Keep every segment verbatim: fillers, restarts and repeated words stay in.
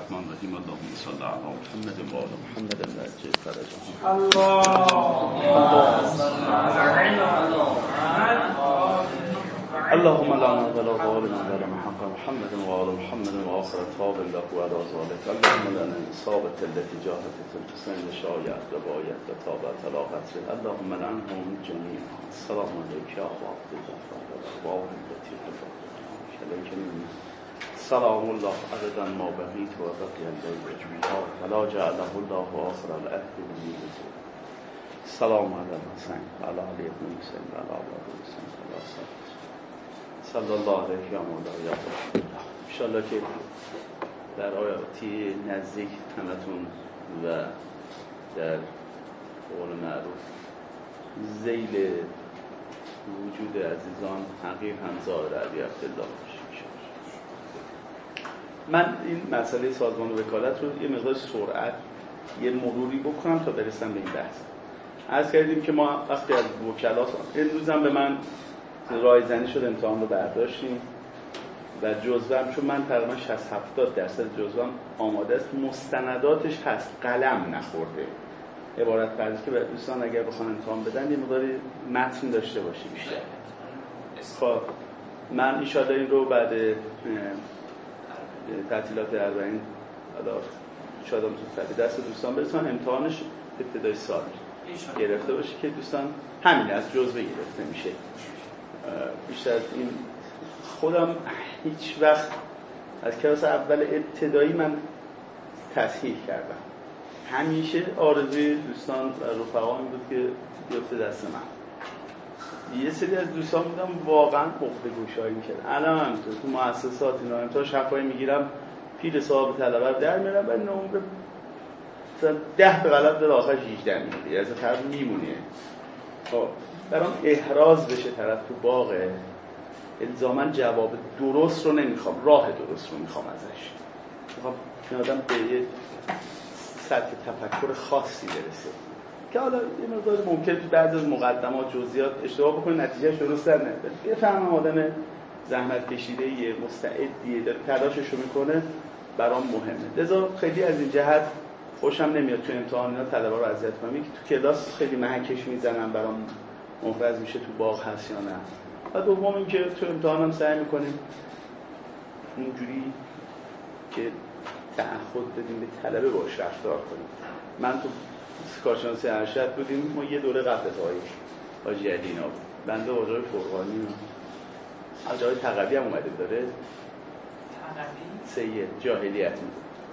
الرحمن الرحیم اللهم صل علی محمد و آل محمد وعجل فرجهم اللهم لا نظل ظالم ولا محق محمد و آل محمد و آخر طاب الله و علی ذلك اللهم لنا اصابت التي جاهدت الحسين شایعت و بایت و طابت علاقت اللهم لعنهم جميعا السلام علیک یا عبد الله و التي عليك مني سلام الله أبدا ما بقيت وبقي الليل جميعا ولا جعله الله آخر العهد مني سلام على الحسين على علي بن حسين على أولاد حسين على صلى الله عليه يا مولاي يا رب ان شاء الله که در آیاتی نزدیک همتون و در قول معروف ذیل وجود عزیزان حقیر هم ظاهر علی عبدالله من این مسئله سازمان وکالت رو یه مقدار سرعت یه مروری بکنم تا برسم به این بحث. عرض کردیم که ما وقتی از وکلات امروز هم به من رایزنی شد امتحان رو برداشتیم و جزوه‌ام چون من تقریبا شصت هفتاد درصد جزوه‌ام آماده است، مستنداتش هست، قلم نخورده. عبارت فرضی که دوستان اگر بخوان امتحان بدن یه مقدار متن داشته باشه بیشتر. خب من ان شاء الله این رو بعد تعطیلات اربعین حالا شاید هم زودتر دست دوستان برسن امتحانش ابتدای سال گرفته باشه که دوستان همین از جزوه گرفته میشه. بیشتر از این خودم هیچ وقت از کلاس اول ابتدایی من تصحیح کردم. همیشه آرزوی دوستان و رفقا این بود که بیفته دست من. یه سری از دوستان بودم واقعا عقده گوشایی میکرد. الان هم تو تو مؤسسات اینا امتحان شفایی میگیرم پیر صاحب طلبه رو در میارم و نمره مثلا ده به غلط در آخرش هجده میگیری از طرف میمونه. خب برام احراز بشه طرف تو باغه الزاماً جواب درست رو نمیخوام، راه درست رو میخوام ازش. میخوام این آدم به یه سطح تفکر خاصی برسه که حالا یه مقدار ممکنه تو بعضی از مقدمات جزئیات اشتباه بکنه نتیجهش درست در نیاد. بفهمم آدم زحمت کشیده‌ایه، مستعدیه، داره تلاشش رو میکنه، برام مهمه. لذا خیلی از این جهت خوشم نمیاد تو امتحانات طلبه رو اذیت کنم. یکی تو کلاس خیلی محکش میزنم برام مفرز میشه تو باغ هست یا نه. و دوم اینکه تو امتحانم سعی میکنیم اونجوری که تعهد بدیم به طلبه باش رفتار کنیم. من تو کارشناسی ارشد بودیم، ما یه دوره قبل از آقای حاجی علینا بود، بنده آقای فرقانی از آقای تقوی هم اومده داره سید جاهلیت بود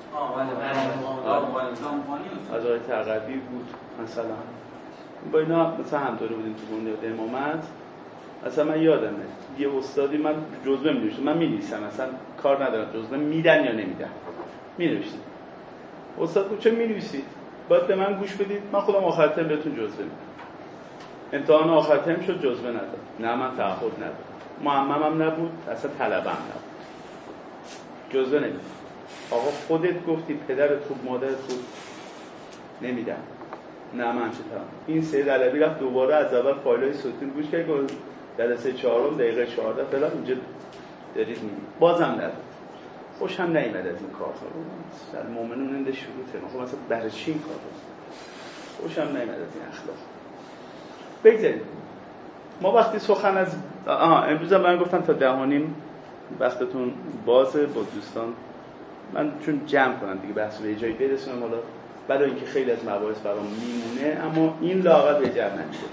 از آقای تقوی بود مثلا با اینا مثلا هم دوره بودیم تو بنیاد امامت. اصلا من یادمه یه استادی من جزوه می نوشتم، من می نویسم اصلا کار ندارم جزوه میدن یا نمیدن می نوشتم. استاد گفت چه می نویسید؟ باید به من گوش بدید، من خودم آخر ترم بهتون جزوه میدم. امتحان آخر ترم شد جزوه نداد، نه من تعهد ندادم، معممم نبود، اصلا طلبم نبود، جزوه نمیدم. آقا خودت گفتی، پدرت خوب، مادرت خوب، نمیدم. نه من چطورم. این سید علوی رفت دوباره از اول فایلای صوتی گوش کرد، گفت جلسه چهارم دقیقه چهارده فلان اینجا دارید میگید، بازم نداد. خوشم نیامد از این کارها. در مومنون اند شروطه، خب مثلا برای چی این کارو؟ خوشم نیامد از این اخلاق. بگذارید ما وقتی سخن از آها امروز هم من گفتم تا ده و نیم وقتتون بازه با دوستان، من چون جمع کنم دیگه بحث به جایی برسونم، حالا برای اینکه خیلی از مباحث برام میمونه اما این لااقل به جمع نمیشه.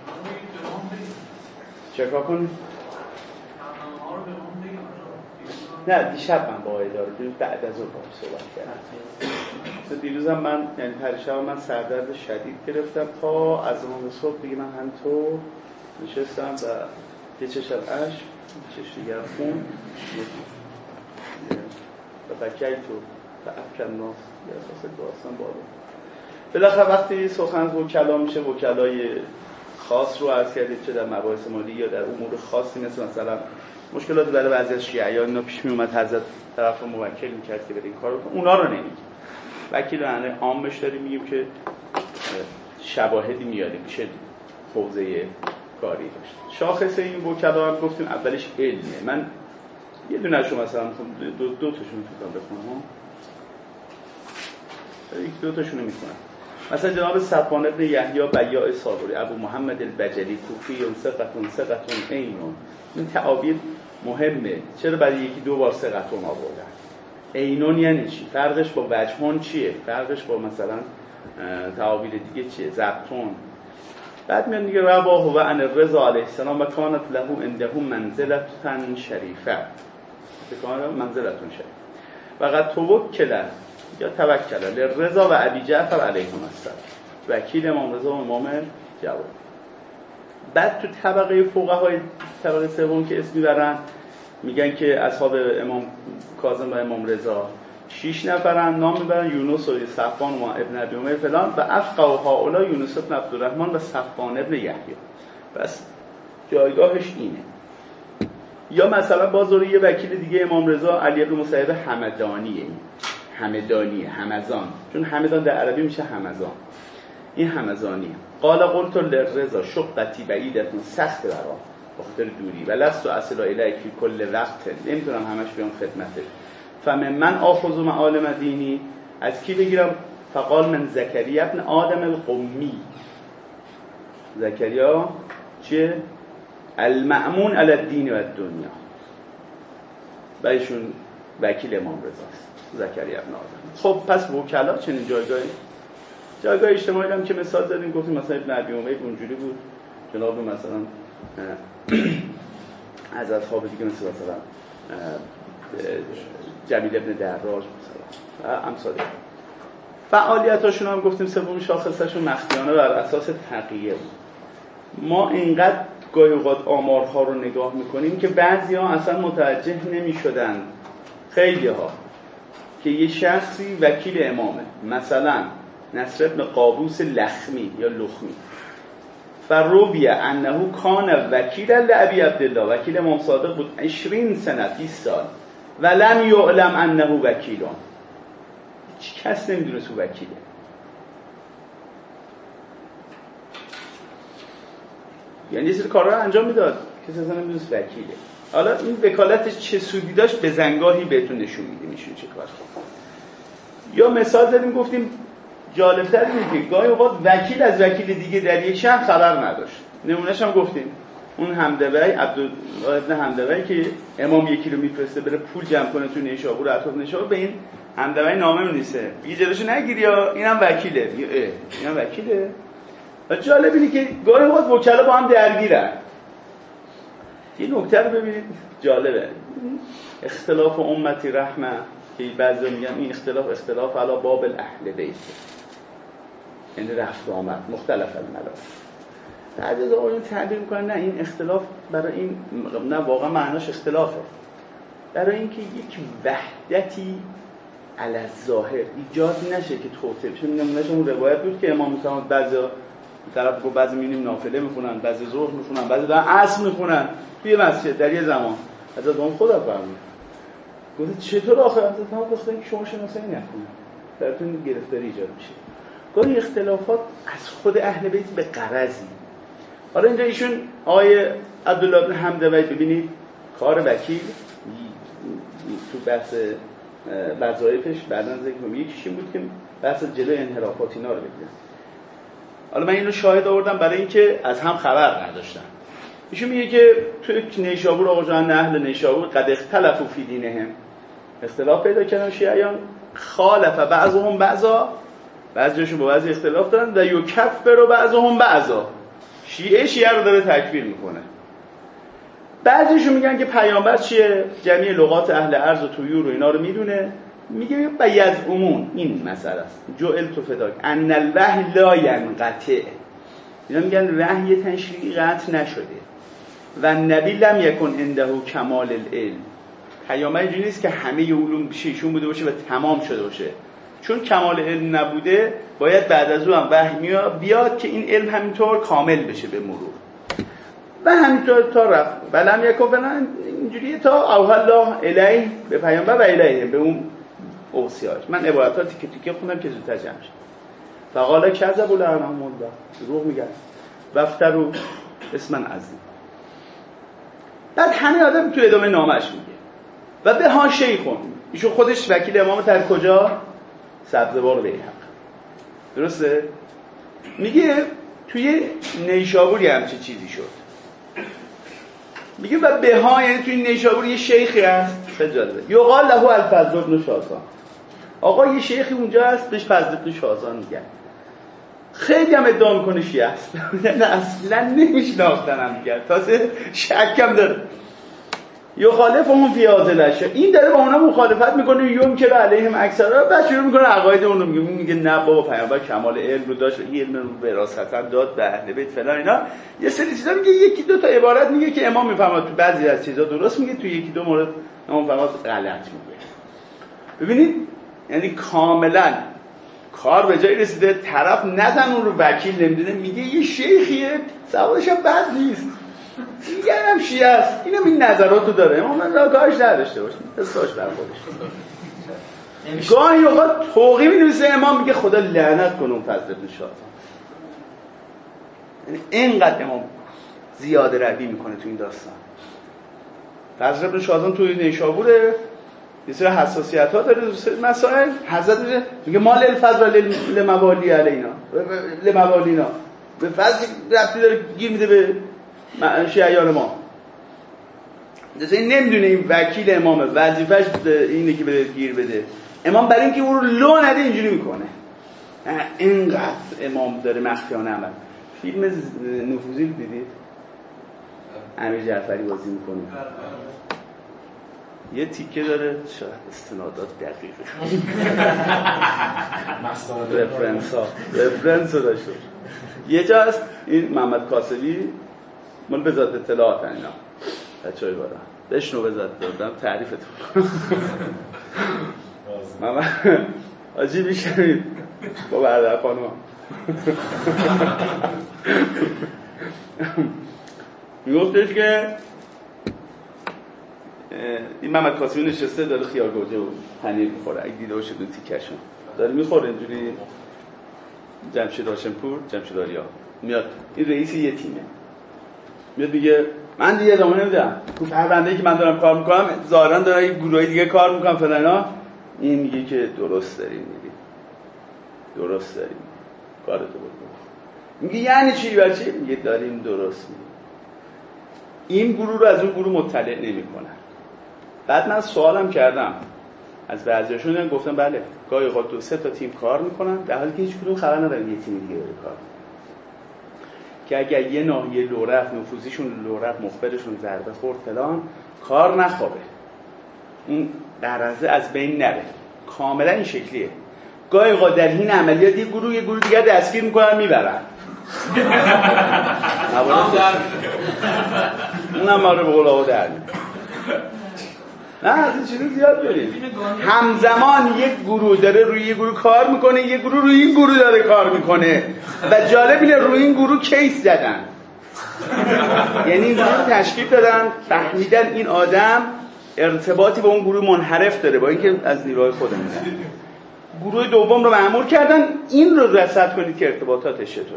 چکار کنیم؟ نه دیشب من با اداره دیروز بعد از اون با صحبت کردم. دیروزم من یعنی پریشب من سردرد شدید گرفتم تا از اون صبح دیگه من هم تو نشستم و یه چشم اش چشم دیگر خون و بکی تو و افکن ناس یه اساس داستان بالا. بالاخره وقتی سخن وکلا میشه وکلای خاص رو عرض کردید، چه در مباحث مالی یا در امور خاصی مثل مثلا مشکلات برای بعضی از شیعیان اینا پیش می اومد، حضرت طرف موکل میکرد که بده این کارو کنه، اونا رو نمیگیم. وکیل معنی عامش داریم میگیم که شواهدی میاریم میشه حوزه کاری داشت. شاخص این وکلا هم گفتیم اولش علمیه. من یه دونه شما مثلا دو, دو تاشون فکر کنم بخونم. یک دو تاشونو میکنم. مثلا جناب صفوان ابن یحیی بیاع صابری، ابو محمد البجلی کوفی، ثقتون ثقتون عینون. این تعابیر مهمه. چرا برای یکی دو بار ثقتون آوردن؟ عینون یعنی چی؟ فرقش با وجهون چیه؟ فرقش با مثلا تعابیر دیگه چیه؟ ضبطون. بعد میاد میگه رواه و عن الرضا علیه السلام و کانت له عنده منزلة شریفه. کانت منزلتون شریف. و قد توکل یا توکل للرضا و ابی جعفر علیهم السلام، وکیل امام رضا و امام جواد. بعد تو طبقه فقهای طبقه سوم که اسم میبرن میگن که اصحاب امام کاظم و امام رضا شش نفرن، نام میبرن یونس و صفوان و ابن ابی امیر فلان و افقه و هؤلاء یونس بن عبدالرحمن و صفوان ابن یحیی. بس جایگاهش اینه. یا مثلا باز یه وکیل دیگه امام رضا علی بن مصیب همدانیه. همدانیه، همزان، چون همدان در عربی میشه همزان. این همزانیه. قال قلت للرضا شقتی بعیدتون، سخت برام بخاطر دوری و لست اصل الیک فی کل وقت، نمیتونم همش بیام خدمته. فمن من آخذ معالم دینی، از کی بگیرم؟ فقال من زکریا ابن آدم القمی. زکریا چیه؟ المأمون علی الدین و الدنیا. بایشون وکیل امام رضاست، زکریا ابن آدم. خب پس وکلا چنین جایگاهی جایگاه اجتماعی هم که مثال زدیم، گفتیم مثلا ابن ابی امیه اونجوری بود، جناب مثلا از اصحاب دیگه مثل مثلا جمیل ابن دراج مثلا امثال. فعالیتاشون هم گفتیم سوم شاخصشون مخفیانه بر اساس تقیه بود. ما اینقدر گاهی اوقات آمارها رو نگاه میکنیم که بعضی‌ها اصلا متوجه نمی‌شدن، خیلی‌ها، که یه شخصی وکیل امامه، مثلا نصر ابن قابوس لخمی یا لخمی، فروبیه انه کان وکیل لابی عبدالله، وکیل امام صادق بود عشرین سنه، بیست سال، و لم یعلم انه وکیلون، هیچ کس نمیدونه تو وکیله. یعنی یه سری کارها رو انجام میداد کسی اصلا نمیدونه وکیله. حالا این وکالتش چه سودی داشت به زنگاهی بهتون نشون میدیم ایشون چه کار کرد. یا مثال زدیم گفتیم جالب‌تر اینه که گاهی اوقات وکیل از وکیل دیگه در یک شهر خبر نداشت. نمونهش هم گفتیم اون حمدوی عبدالله ابن حمدوی که امام یکی رو میفرسته بره پول جمع کنه تو نیشابور، اطراف نیشابور، به این حمدوی نامه می‌نویسه یه جلوشو نگیری یا اینم وکیله، اینم وکیله. و جالب اینه که گاهی اوقات وکلا با هم درگیرن. این نکته رو ببینید جالبه، اختلاف امتی رحمه که بعضی میگن این اختلاف اختلاف علی باب الاهل بیت، یعنی رفت آمد مختلف الملائک. بعضی از آقایون تعبیر میکنن نه این اختلاف برای این نه واقعا معناش اختلافه، برای اینکه یک وحدتی علی الظاهر ایجاد نشه که توته بشه. نمونهش اون روایت بود که امام میفرماد بعضی طرف گفت بعضی می‌بینیم نافله میخونن، بعضی ظهر میخونن، بعضی دارن عصر میخونن توی مسجد در یه زمان. حضرت اون خدا فرمود گفت چطور آخر حضرت ما گفتن که شما شناسایی نکنید، براتون گرفتاری ایجاد میشه. گاهی اختلافات از خود اهل بیت به غرضی. حالا اینجا ایشون آقای عبدالله بن حمدوی ببینید کار وکیل تو بحث وظایفش بعداً ذکر کنم یکیش این بود که بحث جلوی انحرافات اینا رو بگیره. حالا من اینو شاهد آوردم برای اینکه از هم خبر نداشتن. ایشون میگه که توی نیشابور آقا جان اهل نیشابور قد اختلفوا فی دینهم، اختلاف پیدا کردن شیعیان، خالف بعضهم بعضا، بعضیشون با بعضی اختلاف دارن و یکفر بعضهم بعضا، شیعه شیعه رو داره تکفیر میکنه. بعضیشون میگن که پیامبر چیه؟ جمعی لغات اهل ارض و طیور و اینا رو میدونه، میگه بیزعمون این مسئله است جعل تو فداک ان الوحی لا ینقطع، اینا میگن وحی تشریعی قطع نشده و نبی لم یکن عنده کمال العلم، پیامبر اینجوری نیست که همه علوم پیششون بوده باشه و تمام شده باشه، چون کمال علم نبوده باید بعد از اون هم وحی بیاد که این علم همینطور کامل بشه به مرور و همینطور تا رفت ولم یکن فلان اینجوریه تا اوحی الله الیه به پیامبر و الیه به اون اوصیاش. من عبارتات تیکه تیکه خوندم که زودتر جمع شه. فقال کذبوا لعنهم الله، دروغ میگن، وفتروا اسما عظیم. بعد همه آدم تو ادامه نامش میگه و به ها شیخون، ایشون خودش وکیل امام تر کجا؟ سبزوار بیهق. درسته؟ میگه توی نیشابور یه همچه چیزی شد. میگه و بها، یعنی توی نیشابور یه شیخی هست، خیلی جالبه، یقال له الفضل بن شاسان. آقا یه شیخی اونجا هست بهش فضل بن شاسان میگن. خیلی هم ادعا میکنه شیعه است. اصلا نمیشناختنم میگن، تازه شکم داره. یخالف هم فی هذا الاشیاء، این داره با اونا مخالفت میکنه، یوم که علیهم اکثرا، بعد شروع میکنه عقاید اون رو میگه. میگه نه بابا، پیامبر کمال علم رو داشت، علم رو وراثتا داد به اهل بیت فلان اینا. یه سری چیزا میگه، یکی دو تا عبارت میگه که امام میفهمه تو بعضی از چیزا درست میگه، تو یکی دو مورد امام فقط غلط میگه. ببینید یعنی کاملا کار به جای رسیده، طرف نزن اون رو وکیل نمیدونه، میگه یه شیخیه سوادش هم بد نیست، دیگه هم شیعه است، اینم این نظراتو داره، اما من را کارش نداشته باشم، حساش بر خودش. گاهی اوقات توقی می‌نویسه امام میگه خدا لعنت کنه اون فضل بن شاسان. یعنی اینقدر امام زیاده روی میکنه تو این داستان. فضل بن شاسان توی نیشابوره، یه سری حساسیت‌ها داره، مسائل حضرت میگه مال الفضل لموالی علینا لموالینا، به فضل رفتی داره گیر میده به شیعیان ما. مثلا این نمیدونه این وکیل امامه، وظیفش اینه که بده گیر بده. امام برای اینکه اون رو لو نده اینجوری میکنه. اینقدر امام داره مخفیانه عمل. فیلم نفوذی رو دیدید؟ امیر جعفری بازی میکنه. یه تیکه داره شاید استنادات دقیقه رفرنس ها رفرنس رو داشته. یه جا هست این محمد کاسبی مال وزارت اطلاعات اینا بچه های بارا بشنو وزارت دادم تعریفتون محمد عجیب میشنید با برادر خانم میگفتش که این محمد کاسبی نشسته داره خیار گوجه و پنیر میخوره، اگه دیده باشه دو تیکشون داره میخوره اینجوری. جمشید هاشمپور جمشید آریا میاد، این رئیس یه تیمه، میاد میگه من دیگه ادامه نمیدم تو پرونده‌ای که من دارم کار میکنم، ظاهرا داره یه گروهی دیگه کار میکنم فلان. این میگه که درست دارین میگی درست دارین کارتو بکن. میگه یعنی چی بچه؟ میگه داریم درست میگیم. این گروه رو از اون گروه مطلع نمیکنن. بعد من سوالم کردم از بعضیاشون، گفتم بله گاهی اوقات دو سه تا تیم کار میکنن در حالی که هیچ کدوم خبر ندارن یه تیم دیگه داره کار که اگر یه ناحیه لو رفت، نفوذیشون لو رفت، مخبرشون ضربه خورد فلان، کار نخوابه، اون درزه از بین نره. کاملا این شکلیه. گاهی اوقات در این عملیات یه گروه یه گروه دیگه دستگیر میکنن میبرن. اونم ما رو به قول آقا در نه از این چیزی زیاد داریم. همزمان یک گروه داره روی یک گروه کار میکنه، یک گروه روی این گروه داره کار میکنه و جالب اینه روی این گروه کیس زدن. یعنی این گروه تشکیل دادن، فهمیدن این آدم ارتباطی با اون گروه منحرف داره با اینکه از نیروهای خودمونه. گروه دوم رو مأمور کردن این رو رصد کنید که ارتباطاتش چطوره.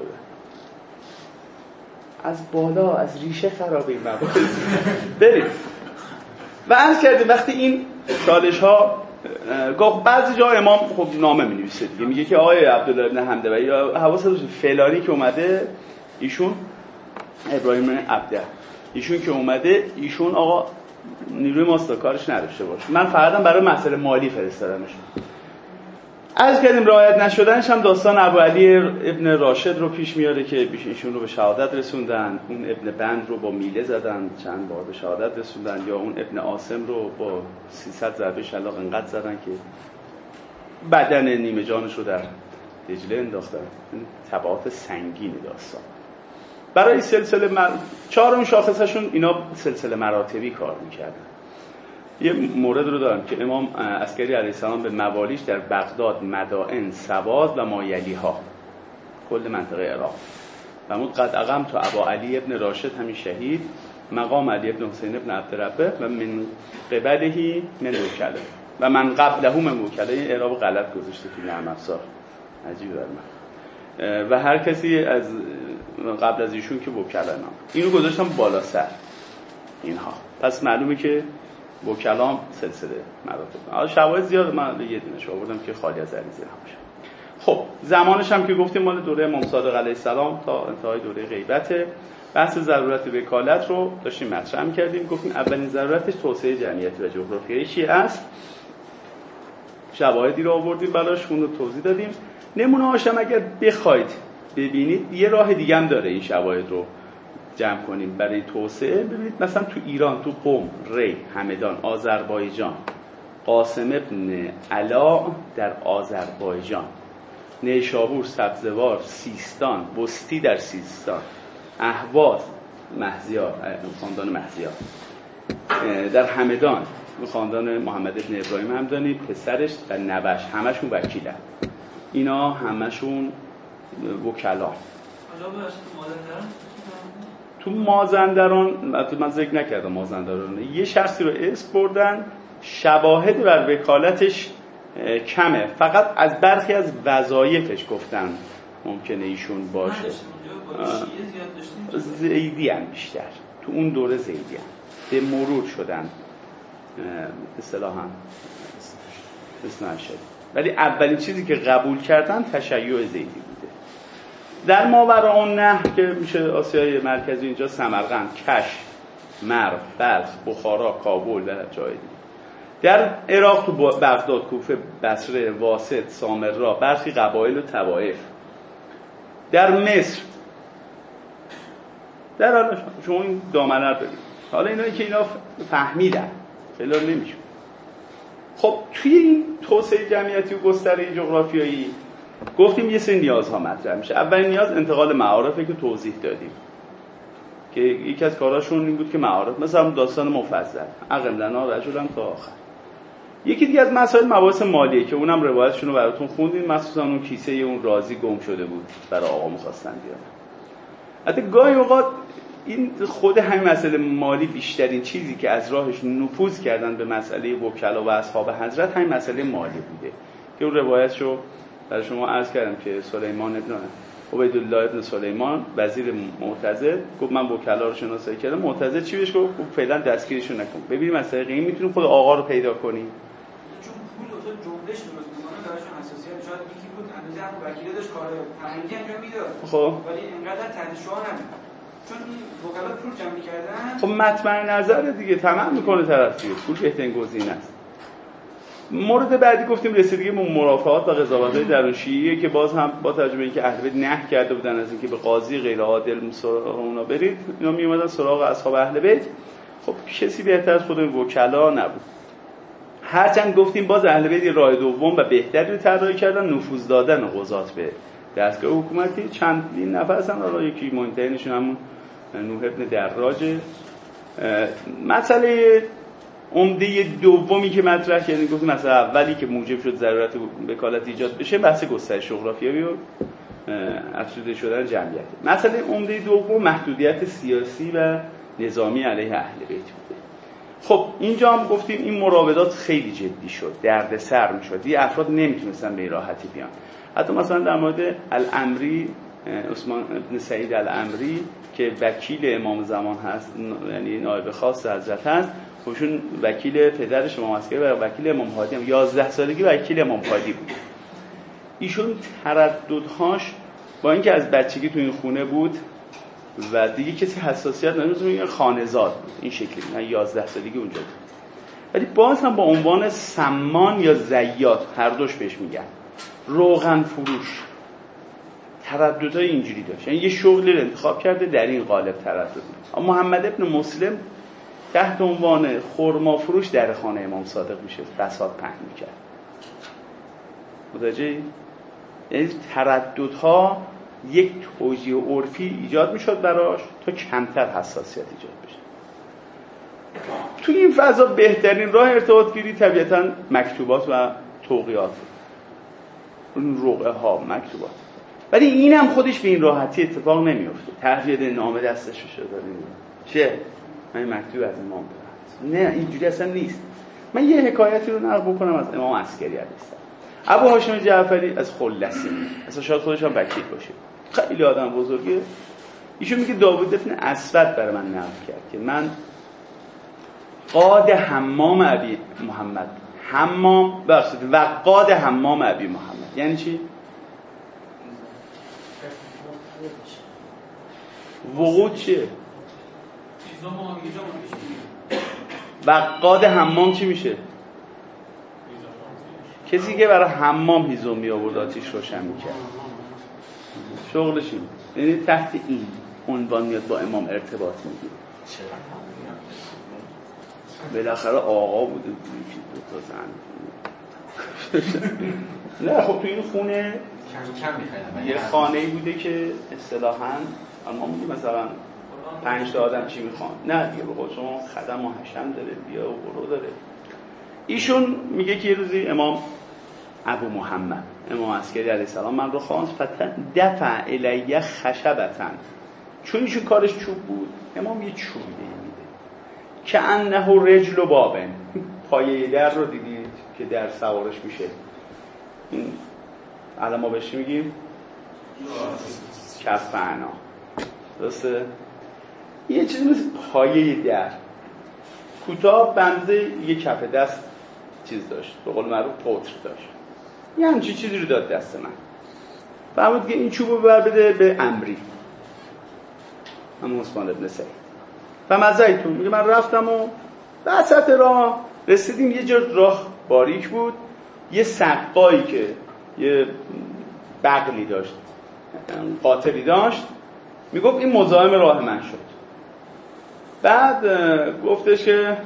از بالا از ریشه خرابه این مباحث. برید و عرض کردیم وقتی این چالش ها گفت بعضی جا امام خب نامه می نویسه دیگه، میگه که آقای عبدالله ابن حمدوی یا حواست باشه فلانی که اومده، ایشون ابراهیم عبده، ایشون که اومده ایشون آقا نیروی ماست کارش نداشته باشه، من فقط برای مسئله مالی فرستادمش. عرض کردیم رعایت نشدنش هم داستان ابو علی ابن راشد رو پیش میاره که ایشون رو به شهادت رسوندن، اون ابن بند رو با میله زدن چند بار به شهادت رسوندن، یا اون ابن عاصم رو با سیصد ضربه شلاق انقدر زدن که بدن نیمه جانش رو در دجله انداختن. تبعات سنگین داستان. برای سلسله مر... چهارم شاخصشون اینا سلسله مراتبی کار میکردن. یه مورد رو دارم که امام عسکری علیه السلام به موالیش در بغداد، مدائن، سواز و مایلیها، کل منطقه عراق و مد قد اقم تو ابا علی ابن راشد همین شهید، مقام علی ابن حسین ابن عبدالربه و من قبلهی من وکله و من قبله من وکله. این اعراب غلط گذاشته توی نرم افزار، عجیبه بر من. و هر کسی از قبل از ایشون که وکلا نام، اینو گذاشتم بالا سر اینها. پس معلومه که وکلام سلسله مراتب. حالا شواهد زیاد، من یه دونش آوردم که خالی از عریضه نباشه. خب زمانش هم که گفتیم مال دوره امام صادق علیه السلام تا انتهای دوره غیبته. بحث ضرورت وکالت رو داشتیم مطرح می‌کردیم. گفتیم اولین ضرورتش توسعه جمعیتی و جغرافیایی چی است؟ شواهدی رو آوردیم براش، اون رو توضیح دادیم. نمونه‌هاش هم اگر بخواید ببینید یه راه دیگه هم داره این شواهد رو جمع کنیم برای توسعه. ببینید مثلا تو ایران، تو قم، ری، همدان، آذربایجان، قاسم ابن علا در آذربایجان، نیشابور، سبزوار، سیستان، بستی در سیستان، اهواز، مهزیار، خاندان مهزیار، در همدان خاندان محمد ابن ابراهیم همدانی، پسرش و نوش، همشون وکیلن. اینا همشون وکلا. تو مازندران من ذکر نکردم، مازندران یه شخصی رو اسم بردن، شواهد بر وکالتش کمه، فقط از برخی از وظایفش گفتن ممکنه ایشون باشه. زیدی هم بیشتر تو اون دوره زیدی هم به مرور شدن اصطلاحاً اصطلاحاً شد، ولی اولین چیزی که قبول کردن تشیع زیدی بوده. در ماوراءالنهر که میشه آسیای مرکزی، اینجا سمرقند، کش، مرو، بلخ، بخارا، کابل و جای دیگه. در عراق تو بغداد، کوفه، بصره، واسط، سامرا، برخی قبایل و طوایف. در مصر، در حالا شما این دامنه رو ببینید. حالا اینایی که اینا فهمیدن فعلا نمیشه. خب توی این توسعه جمعیتی و گستره جغرافیایی گفتیم یه سری نیازها مطرح میشه. اولین نیاز انتقال معارفه که توضیح دادیم که یکی از کاراشون این بود که معارف، مثلا داستان مفصل اقم لنا رجلا تا آخر. یکی دیگه از مسائل مباحث مالیه که اونم روایتشون رو براتون خوندیم، مخصوصا اون کیسه اون رازی گم شده بود برای آقا می‌خواستن بیارن. حتی گاهی اوقات این خود همین مسئله مالی بیشترین چیزی که از راهش نفوذ کردن به مسئله وکلا و اصحاب حضرت همین مسئله مالی بوده که اون روایتشو برای شما عرض کردم که سلیمان ابن عبیدالله ابن سلیمان وزیر معتضد گفت من وکلا رو شناسایی کردم. معتضد چی بهش گفت؟ گفت فعلا دستگیرشون نکن، ببینیم از طریق این میتونیم خود آقا رو پیدا کنیم. چون پول تو جملهش درست میکنه براشون حساسیت شاید یکی بود اندازه هم وکیل داشت کار فرهنگی انجام میداد، خب ولی اینقدر تحت شعار نبود چون این وکلا پول جمع کردن. خب مطمئن نظر دیگه تمام میکنه طرف دیگه، پول بهترین گزینه است. مورد بعدی گفتیم رسیدگی به مرافعات و قضاوت‌های درون شیعیه که باز هم با توجه به اینکه اهل بیت نهی کرده بودن از اینکه به قاضی غیر عادل سراغ اونا برید، اینا می اومدن سراغ اصحاب اهل بیت. خب کسی بهتر از خود وکلا نبود. هرچند گفتیم باز اهل بیت راه دوم و بهتری رو طراحی کردن، نفوذ دادن قضات به دستگاه حکومتی. چندین نفر هستن، حالا یکی مهمترینشون همون نوح ابن دراجه. مسئله عمده دومی که مطرح کردیم گفتیم مثلا اولی که موجب شد ضرورت وکالت ایجاد بشه بحث گسترش جغرافیایی و افزوده شدن جمعیت. مسئله عمده دوم محدودیت سیاسی و نظامی علیه اهل بیت بوده. خب اینجا هم گفتیم این مراودات خیلی جدی شد، دردسر میشد، یه افراد نمیتونستن به راحتی بیان. حتی مثلا در مورد الامری، عثمان بن سعید الامری که وکیل امام زمان هست، یعنی نایب خاص حضرت هست، خودشون وکیل پدرش امام عسکری و وکیل امام هادی هم یازده سالگی وکیل امام هادی بود. ایشون ترددهاش با اینکه از بچگی تو این خونه بود و دیگه کسی حساسیت نداشت، این خانه‌زاد بود این شکلی، نه یازده سالگی اونجا بود، ولی باز هم با عنوان سمان یا زیات، هر دوش بهش میگن، روغن فروش، ترددهای اینجوری داشت. یعنی یه شغلی رو انتخاب کرده در این قالب تردد. اما محمد ابن مسلم تحت عنوان خرما فروش در خانه امام صادق میشه فساد پهن میکرد. متوجهی؟ یعنی ترددها یک توجیه عرفی ایجاد میشد براش تا کمتر حساسیت ایجاد بشه. توی این فضا بهترین راه ارتباط گیری طبیعتاً مکتوبات و توقیات، اون رقعه ها، مکتوبات. ولی این هم خودش به این راحتی اتفاق نمیفته. تحویل نامه دستش شده داریم چه؟ من این مکتوب از امام دارم. نه اینجوری اصلا نیست. من یه حکایتی رو نقل بکنم از امام عسکری علیه السلام. ابو هاشم جعفری از خلصی، اصلا شاید خودش هم وکیل باشه، خیلی آدم بزرگه. ایشون میگه داوود ابن اسود برای من نقل کرد که من قاد حمام ابی محمد، حمام بخشید وقاد حمام ابی محمد، یعنی چی؟ وقود چیه؟ وقاد حمام چی میشه؟ کسی که برای حمام هیزم می آورد آتیش روشن میکرد، شغلش این. یعنی تحت این عنوان میاد با امام ارتباط میگیره. بالاخره آقا بوده یکی دو تا زن. نه خب تو این خونه یه خانه‌ای بوده که اصطلاحاً ما میگیم مثلا پنج تا آدم چی میخوان، نه دیگه به قول شما خدم و حشم داره، بیا و برو داره. ایشون میگه که یه روزی امام ابو محمد امام عسکری علیه السلام من رو خواست فتن دفع الیه خشبتن، چون ایشون کارش چوب بود، امام یه چوب میده که انه رجل و بابن، پایه در رو دیدید که در سوارش میشه، این الان ما بهش میگیم کف عنا، درسته؟ یه چیزی مثل پایه در کوتاه بنده یه کف دست چیز داشت، به قول معروف قطر داشت، یه همچین چیزی رو داد دست من، فرمود که این چوب رو بر بده به امری، همون عثمان ابن سعید. و مزایتون میگه من رفتم و وسط راه رسیدیم یه جا راه باریک بود، یه سقایی که یه بغلی داشت، قاطری داشت، میگفت این مزاحم راه من شد. بعد گفتش که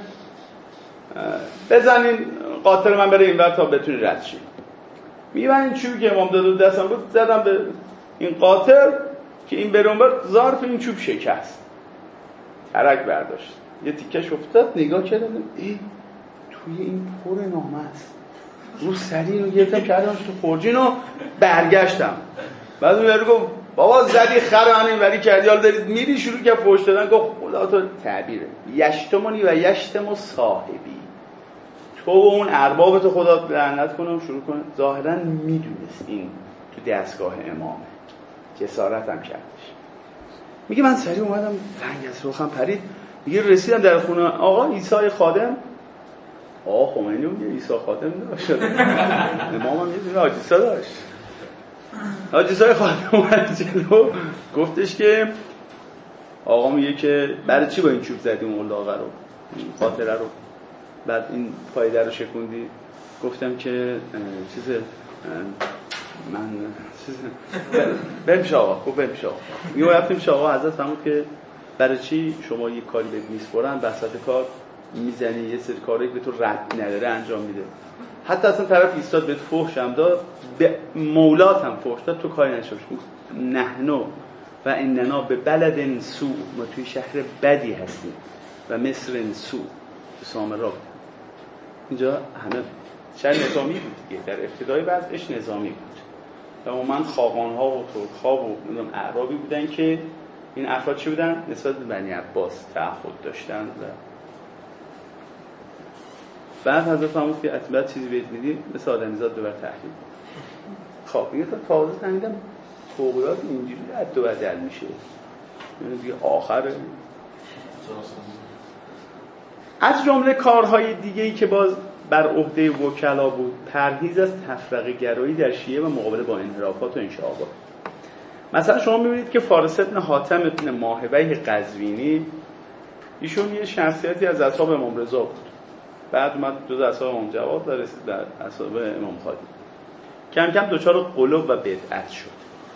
بزنین قاطر من بره اینور تا بتونی رد شی. میگه من این چوبی که امام داده دستم بود زدم به این قاطر که این بره اونور، ظرف این چوب شکست، ترک برداشت، یه تیکش افتاد، نگاه کردم ای توی این پر نامه است، رو سری رو گرفتم کردم تو خورجین و برگشتم. بعد اون یارو گفت بابا زدی خر من اینوری کردی، حالا دارید میری شروع که فحش دادن. گفت خدا تو تعبیره یشتمونی و یشتم صاحبی، تو و اون اربابت خدا لعنت کنم شروع کنه. ظاهرا میدونست این تو دستگاه امامه، جسارت هم کردش. میگه من سریع اومدم، رنگ از رخم پرید. میگه رسیدم در خونه آقا عیسی خادم، آقا خمینی میگه عیسی خادم داشت، امام هم یه دونه حاجیسا داشت. حاجیسای خادم اومد جلو، گفتش که آقا میگه که برای چی با این چوب زدیم اون لاغه رو، خاطره رو، بعد این پایده رو شکوندی؟ گفتم که چیز من چیز بمیشه آقا، خوب بمیشه آقا. میگه رفتیم پیش آقا حضرت فرمود که برای چی شما یه کاری بهت میسپرن وسط کار میزنی، یه سری کاری به تو رد نداره انجام میده، حتی اصلا طرف ایستاد بهت فحش هم داد، به مولات هم فحش داد، تو کاری نشوش. نحنو و اننا به بلد سو، ما توی شهر بدی هستیم و مصر سو سامرا. اینجا همه شهر نظامی بود دیگه، در ابتدای وضعش نظامی بود و عموما خاقان‌ها و ترک‌ها و اعرابی بودن که این افراد چی بودن؟ نسبت به بنی عباس تعهد داشتن. و بعد حضرت فرمود که اطلاع چیزی بهت میدیم مثل آدمیزاد ببر تحلیل. خب میگه تا تازه فهمیدم توقیات اینجوری رد و بدل میشه، یعنی دیگه آخره. از جمله کارهای دیگه‌ای که باز بر عهده وکلا بود، پرهیز از تفرقه گرایی در شیعه و مقابله با انحرافات و انشعابات. مثلا شما می‌بینید که فارس ابن حاتم ابن ماهوی قزوینی، ایشون یه شخصیتی از اصحاب امام رضا بود، بعد اومد جزء اصحاب امام جواد و رسید در اصحاب امام خادم، کم کم دچار قلوب و بدعت شد.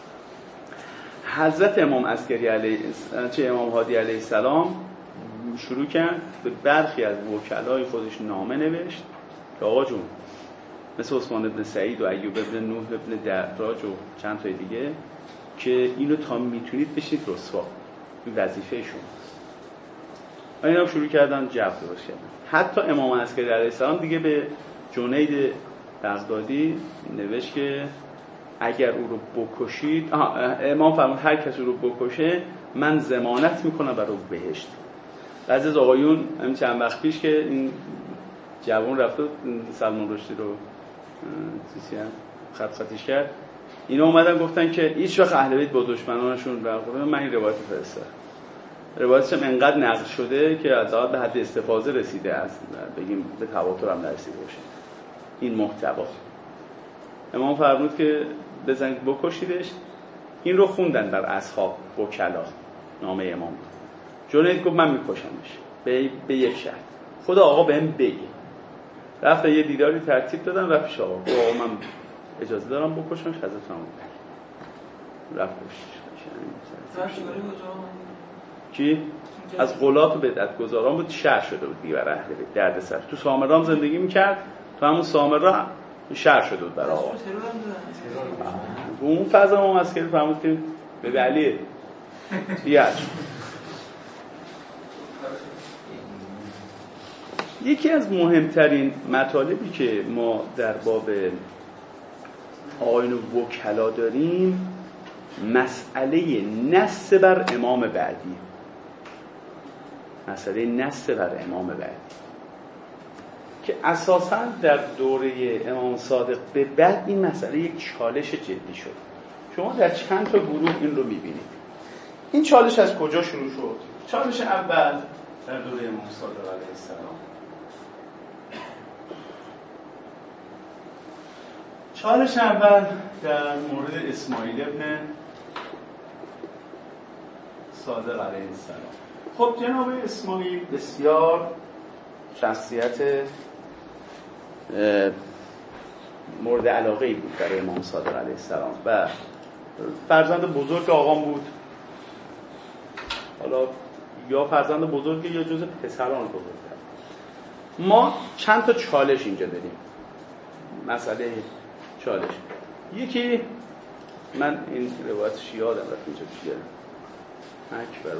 حضرت امام عسکری علیه چه امام هادی علیه السلام شروع کرد به برخی از وکلای خودش نامه نوشت که آقا جون، مثل عثمان ابن سعید و ایوب ابن نوح ابن دراج و چند تای دیگه، که اینو تا میتونید بشید رسوا، این وظیفه شماست. و اینا شروع کردن جبر درست کردن. حتی امام عسکری علیه السلام دیگه به جنید بغدادی نوشت که اگر او رو بکشید، امام فرمود هر کس او رو بکشه من ضمانت میکنم برای او بهشت. بعضی از آقایون همین چند وقت پیش که این جوان رفت سلمان رشدی رو چیزی خط خطیش کرد، اینا اومدن گفتن که هیچ وقت اهل بیت با دشمنانشون برخورد. من این روایت فرستادم، روایتش هم انقدر نقل شده که از آن به حد استفاضه رسیده است، بگیم به تواتر هم نرسیده باشه این محتوا. امام فرمود که بزنید بکشیدش. این رو خوندن بر اصحاب وکلا، نامه امام بود. جنید گفت من میکشمش به, به یک شرط، خدا آقا بهم بگه. رفتن یه دیداری ترتیب دادن، رفت پیش آقا، گفت آقا من اجازه دارم بکشمش، حضرتم رفت کشتش. کی؟ از غلات و بدعت‌گذاران بود، شهر شده بود دیگه برای اهل بیت، دردسر. تو سامرا زندگی میکرد، تو همون سامرا شهر شده بود برای آقا. اون فضا ما مسکری فهمید که به علیه دیگه. یکی از مهمترین مطالبی که ما در باب آیین وکلا داریم مسئله نص بر امام بعدی، مسئله نص بر امام بعدی که اساساً در دوره امام صادق به بعد این مسئله یک چالش جدی شد. شما در چند تا گروه این رو می‌بینید. این چالش از کجا شروع شد؟ چالش اول در دوره امام صادق علیه السلام. چالش اول در مورد اسماعیل ابن صادق علیه السلام. خب جناب اسماعیل بسیار شخصیت مورد علاقه‌ای بود برای امام صادق علیه السلام و فرزند بزرگ آقام بود. حالا یا فرزند بزرگ یا جزء پسران بزرگتر. ما چند تا چالش اینجا داریم. مسئله چالش یکی، من این روایتش یادم رفت اینجا بیارم، اکبر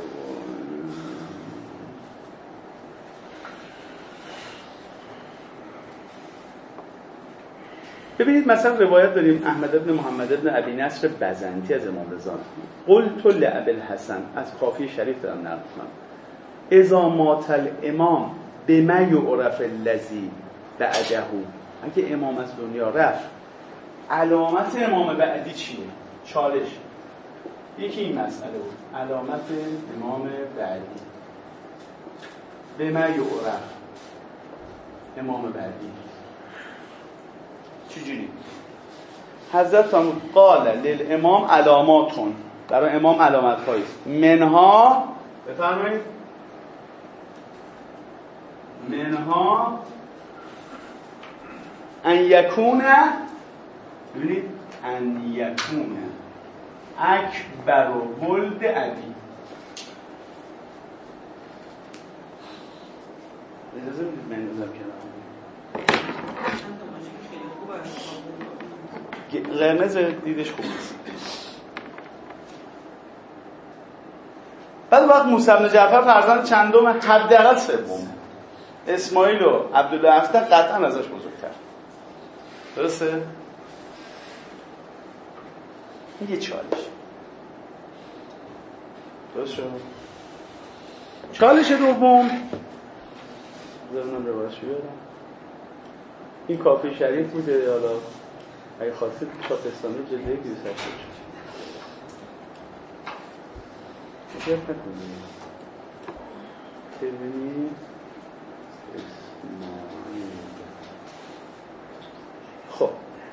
ببینید مثلا روایت داریم احمد ابن محمد ابن ابی نصر بزنتی از امام رضا قلت لابی الحسن، از کافی شریف دارم نقل می‌کنم، اذا مات الامام بما یعرف الذی بعده، اگه امام از دنیا رفت علامت امام بعدی چیه؟ چالش یکی این مسئله بود، علامت امام بعدی بما یعرف امام بعدی چجوری؟ حضرت هم قال للامام علاماتون، برای امام علامت هایی منها، بفرمایید، منها ان یکونه، ببینید ان یکونه اکبر ولد ابی. اجازه بدید من نظر کنم، قرمز دیدش خوب است. بعد وقت موسی بن جعفر فرزند چندم؟ حداقل سوم. اسماعیل و عبدالله افته قطعا ازش بزرگتر. درسته؟ این یه چالش. درست شد؟ چالش دوم، بذارم روایتش بیارم. این کافی شریف بوده، حالا اگه خواستید شاپستانی جلده یک دوست هشت شد. شرف نکنید. ترمینی اسماعیل. خب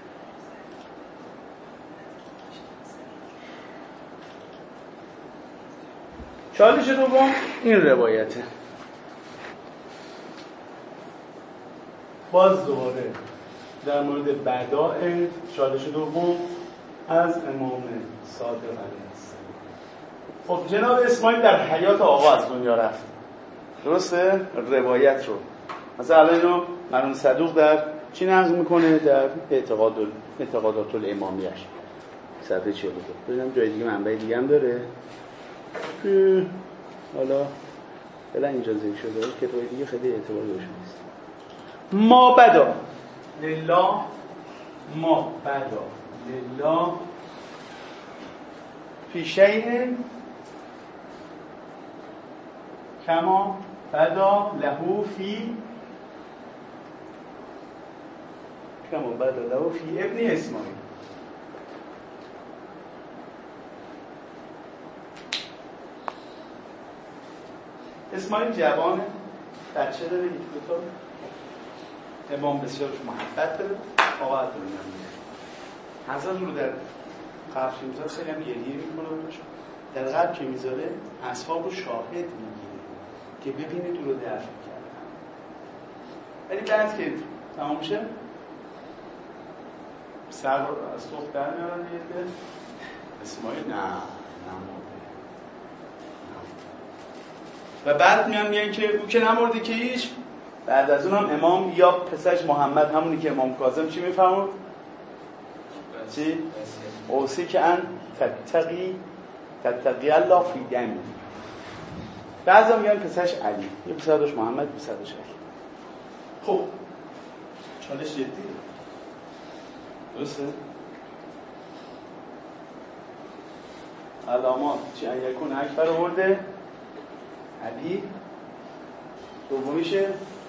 چالش دوم این روایته. باز دوباره در مورد بدائع چالش دوم از امام صادق علیه السلام. خب جناب اسماعیل در حیات آقا از دنیا رفت، درسته؟ روایت رو مثلا الان اینو مرحوم صدوق در چی نقل میکنه؟ در اعتقاد اعتقادات الامامیه‌اش صفحه چهل و دو. ببینم جای دیگه منبع دیگه هم داره که حالا فعلا اینجا ذکر شده که روی دیگه خیلی اعتباری روش نیست. ما بدا لله، ما بدا لله فی شیء کما بدا له فی کما بدا له فی ابن اسماعیل. اسماعیل جوانه، بچه داره، یک دو تا، امام بسیارش محبت داره، آقا از دنیا میره. حضرت رو در قبر که میذاره خیلی هم گریه میکنه براش. در قبر که میذاره اصحاب رو شاهد میگیره که ببینید او رو دفن کردن. ولی بعد که تمام میشه سر رو از سوخت در میارن یه اسماعیل نه نمورده و بعد میان میگن که او که نمورده که هیچ. بعد از اون هم امام یا پسرش محمد همونی که امام کاظم چی میفرمود؟ چی؟ اوصی که ان تتقی تتقی الله فی دمی. بعضی میگن پسرش علی، یه پسر داشت محمد، یه پسر داشت علی. خب چالش جدیه درسته؟ علامات چی یکون اکبر آورده علی دومیشه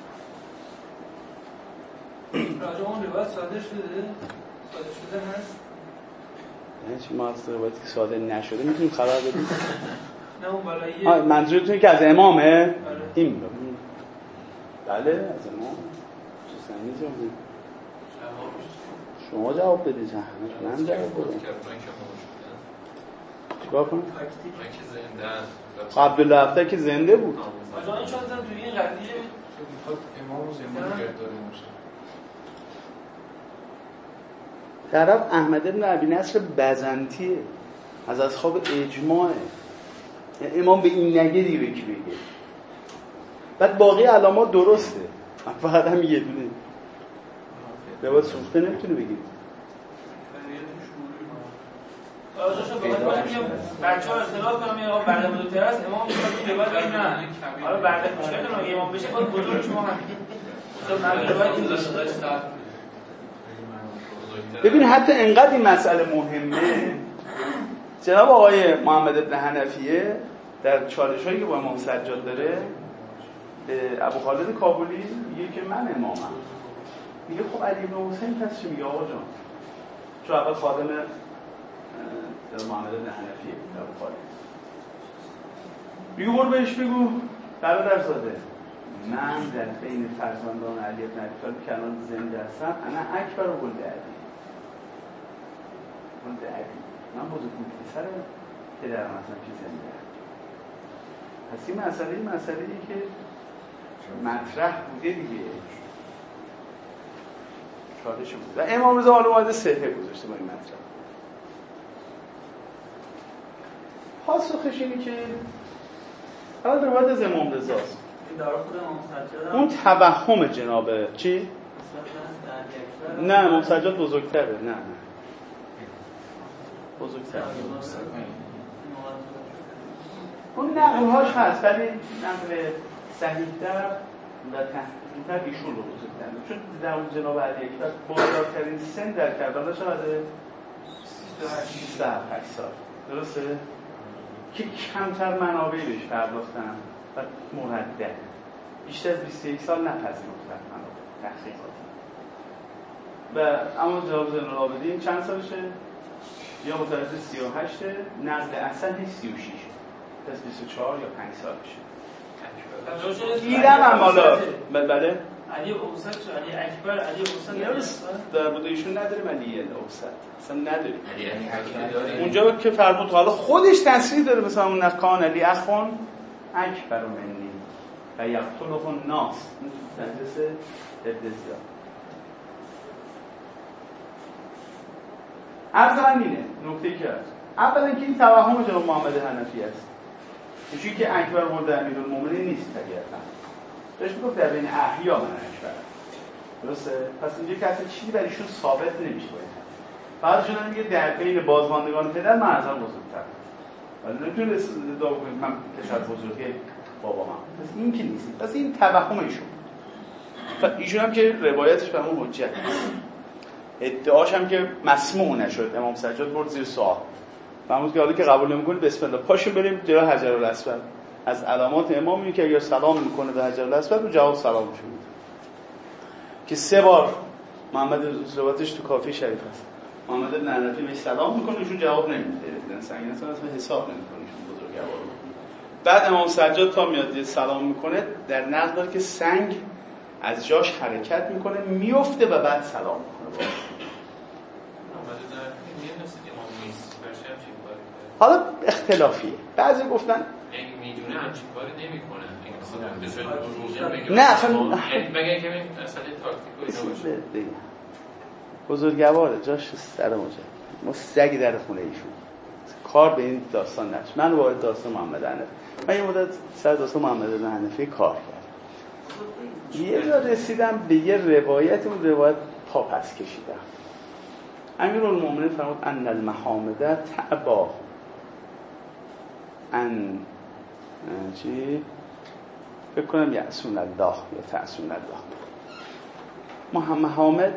راجع اون روایت ساده شده؟ ساده شده هست؟ نه چی ما از روایتی که ساده نشده میتونیم خبر بدیم؟ نه اون بالایی منظورتون که از امامه؟ این بله بله از امام چه سنگی جمعی شما جواب بدید زحمت من جواب بدم چیکار کنم؟ عبدالله هفته که زنده بود آجا این چون زن توی این قضیه امام و زمان گرداره میشه. طرف احمد بن ابی نصر بزنطیه از اصحاب اجماعه، امام به این نگه دیگه کی بگه. بعد باقی علامات درسته، فقط هم یه دونه لباس سوخته نمیتونه بگید. آجا شو بخواد باید میگم بچه ها اختلاف کنم یه آقا برده بزرگتر است امام میخواد که باید بگید نه حالا برده مشکل کنم امام بشه باید بزرگ شما هم ببین حتی انقدر این مسئله مهمه جناب آقای محمد بن حنفیه در چالش‌هایی که با امام سجاد داره به ابو خالد کابلی میگه که من امامم. میگه خب علی بن حسین پس چی میگه آقا جان؟ چون اول خادم محمد بن حنفیه ابو خالد میگه برو بهش بگو برادرزاده من در بین فرزندان علی بن ابی طالب که الان زنده هستم انا اکبر و ولد علی ولد علی من بزرگترین پسر پدرم هستم که زنده هستم. پس این مسئله این مسئله‌ای که مطرح بوده دیگه چالش بود و امام رضا حالا اومده سهه گذاشته با این مطرح. پاسخش اینه که حالا روایت از امام رضاست اون توهم جنابه چی؟ نه امام سجاد بزرگتره نه نه بزرگتره اون نقلهاش هست ولی نقل صحیح‌تر و تحقیق‌تر ایشون رو بزرگتر چون در اون جناب علی اکبر بالاترین سن در کربلا چقدره؟ سیزده هشت سال درسته؟ که کمتر منابع بهش پرداختن و مردد بیشتر از بیست و یک سال نپذیرفتن منابع تحقیقات و اما جناب زین العابدین چند سالشه؟ یا متولد سی و هشت نقل اصلی سی و شش پس بیست و چهار یا پنج سال میشه گیرم هم حالا بله علی اوسط شو علی اکبر علی اوسط در بوده ایشون نداریم علی اوسط اصلا نداریم اونجا که فرمود حالا خودش تصریح داره مثلا اون نکان علی اخوان اکبر منی و یقتله الناس تدرس ابن زیاد عرض من اینه نکته که هست اولا که این توهم جناب محمد حنفی است چون که اکبر ولد امیرالمومنین نیست طبیعتا داشت میگفت در بین احیا من اکبر درسته؟ پس اینجا کسی چیزی برای ایشون ثابت نمیشه باید بعد شدن میگه در بین بازماندگان پدر من از هم بزرگتر ولی نمیتونه ادعا بکنید من پسر بزرگی بابا من پس این که نیست پس این توهم ایشون ایشون هم که روایتش به همون حجت ادعاش هم که مسموع نشد امام سجاد برد زیر سوال فهمود که حالا که قبول نمی‌کنید بسم الله پاشو بریم جلو حجر الاسود از علامات امام اینه که اگر سلام میکنه به حجر الاسود رو جواب سلامش میده که سه بار محمد روایتش تو کافی شریف هست محمد بن حنفی بهش سلام میکنه ایشون جواب نمیده دیدن سنگین اصلا به حساب نمیکنه ایشون بزرگوار بعد امام سجاد تا میاد سلام میکنه در نقل داره که سنگ از جاش حرکت میکنه میفته و بعد سلام میکنه حالا اختلافیه. بعضی گفتن اگه میدونه همچین کاری نمیکنه. اگه مثلا به روزه بگه نه اصلا مگه که مثلا تاکتیک باشه بزرگواره جاش سر مجد ما سگی در خونه ایشون کار به این داستان نشد. من وارد داستان محمد حنفی من یه مدت سر داستان محمد حنفی کار کردم. یه جا رسیدم به یه روایت، اون روایت پا پس کشیدم. امیرالمومنین فرمود ان المحامد تعبا ان چی فکر کنم یعصون الله یا تعصون الله. محمد حامد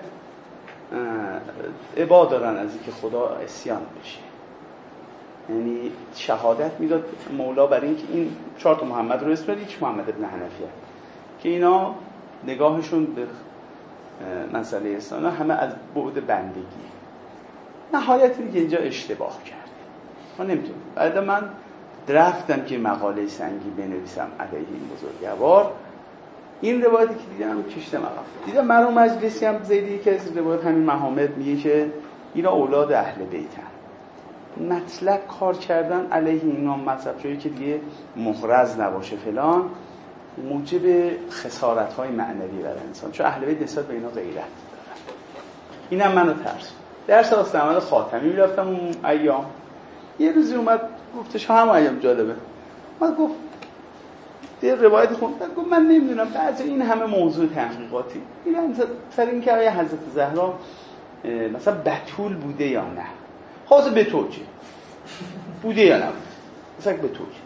ابا دارن از اینکه خدا عصیان بشه، یعنی شهادت میداد مولا برای اینکه این چهار تا محمد رو اسم بدید، محمد ابن حنفیه که اینا نگاهشون به مسئله اسلام همه از بعد بندگی. نهایت دیگه اینجا اشتباه کرد. ما نمیتونیم. بعد من رفتم که مقاله سنگی بنویسم علیه این بزرگوار. این روایتی که دیدم کشتم عقب. دیدم مرحوم مجلسی هم زیدی که از روایت همین محامد میگه که اینا اولاد اهل بیتن. مطلق کار کردن علیه اینا مذهب جایی که دیگه محرز نباشه فلان موجب خسارت‌های معنوی برای انسان، چون اهل بیت نسبت به اینا غیرت دارن. اینم منو ترس. درس استعمال خاتمی میرفتم اون ایام. یه روزی اومد گفتش هم ایام جالبه. من گفت یه روایت خوندم گفت من نمیدونم بعضی این همه موضوع تحقیقاتی میرن سر این که آیا حضرت زهرا مثلا بتول بوده یا نه. خاصه به توجه بوده یا نه مثلا به توجه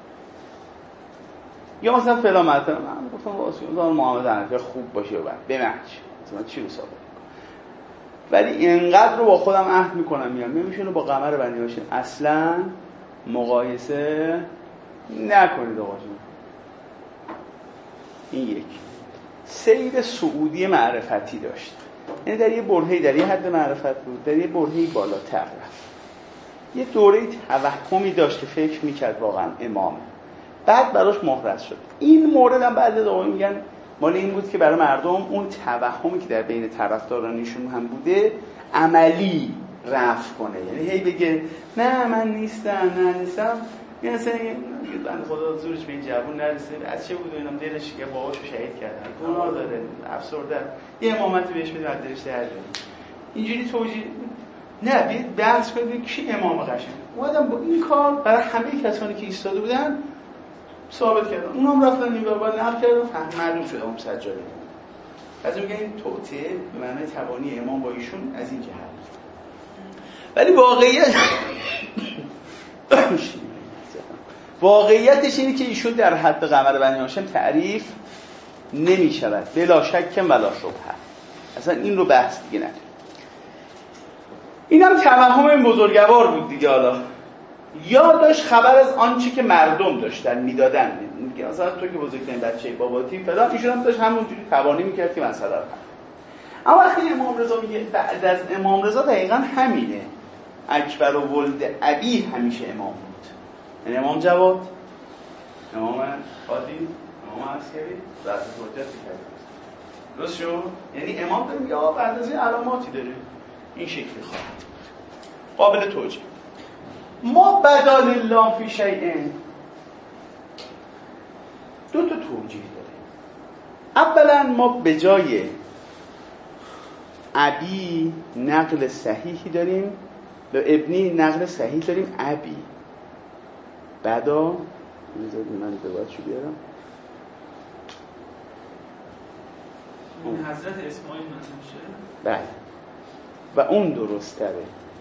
یا مثلا فلان مطلب. من گفتم واسه محمد حنفی خوب باشه و بعد بمنج مثلا چی رو ثابت کنم، ولی اینقدر رو با خودم عهد میکنم میام نمیشونه با قمر بنی هاشم اصلا مقایسه نکنید آقا جون. این یک سیر سعودی معرفتی داشت، یعنی در یه برهه‌ای در یه حد معرفت بود، در یه برهه‌ای بالاتر رفت. یه دوره توهمی داشت که فکر میکرد واقعا امامه، بعد براش محرز شد. این مورد هم بعضی آقایون میگن مال این بود که برای مردم اون توهمی که در بین طرفدارانشون هم بوده عملی رفع کنه، یعنی هی بگه نه من نیستم نه نیستم یعنی اصلا بنده خدا زورش به این جوون نرسه از چه بود و اینم دلش که باباشو شهید کردن گناه داره افسرده یه امامتی بهش بده بعد دلش در اینجوری توجیه نه بیاید بحث کنید کی امام قشنگ. اومدم با این کار برای همه کسانی که ایستاده بودن ثابت کردم، اونم رفتن این بعد نقل کردم فهم معلوم شد امام سجاده. از اون این توطئه به معنی تبانی امام با ایشون از این جهت. ولی واقعیت واقعیتش اینه که ایشون در حد قمر بنی هاشم تعریف نمی شود بلا شک ولا شبهه. اصلا این رو بحث دیگه نداره. اینم توهم این بزرگوار بود دیگه. حالا یا داشت خبر از آنچه که مردم داشتن میدادن، میگه مثلا تو که بزرگترین بچه باباتی فلان، ایشون هم داشت همونجوری توانی میکرد که مسئله رو حل. اما وقتی امام رضا میگه بعد از امام رضا دقیقاً همینه، اکبر و ولد ابی همیشه امام بود، یعنی امام جواد، امام خادی، امام عسکری بعد از حجت کرد. درست شد؟ یعنی امام داره میگه آقا بعد از این علاماتی داره این شکلی خواهد قابل توجیه. ما بدال الله فی شیء دو تا توجیه داره. اولا ما به جای ابی نقل صحیحی داریم، به ابنی نقل صحیح داریم ابی. بعدا بذارید من دوباره چی بیارم. این حضرت اسماعیل منظور میشه؟ بله. و اون درست تره.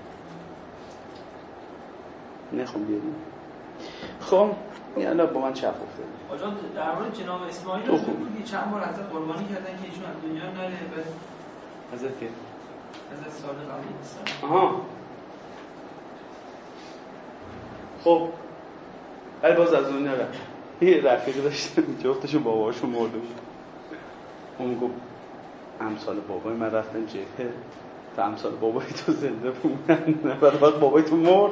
نخوام بیاریم. خب این الان با من چپ افتاده. آجا در مورد جناب اسماعیل رو بگید چند بار حضرت قربانی کردن که ایشون از دنیا نره. حضرت که؟ حضرت صادق علیه السلام. آها. خب ولی باز از اون نره. یه رفیقی داشتم جفتشو باباشون مرده بود. اون گفت امثال بابای من رفتن جبهه تا امثال بابای تو زنده بودن، بعد وقت بابای تو مرد.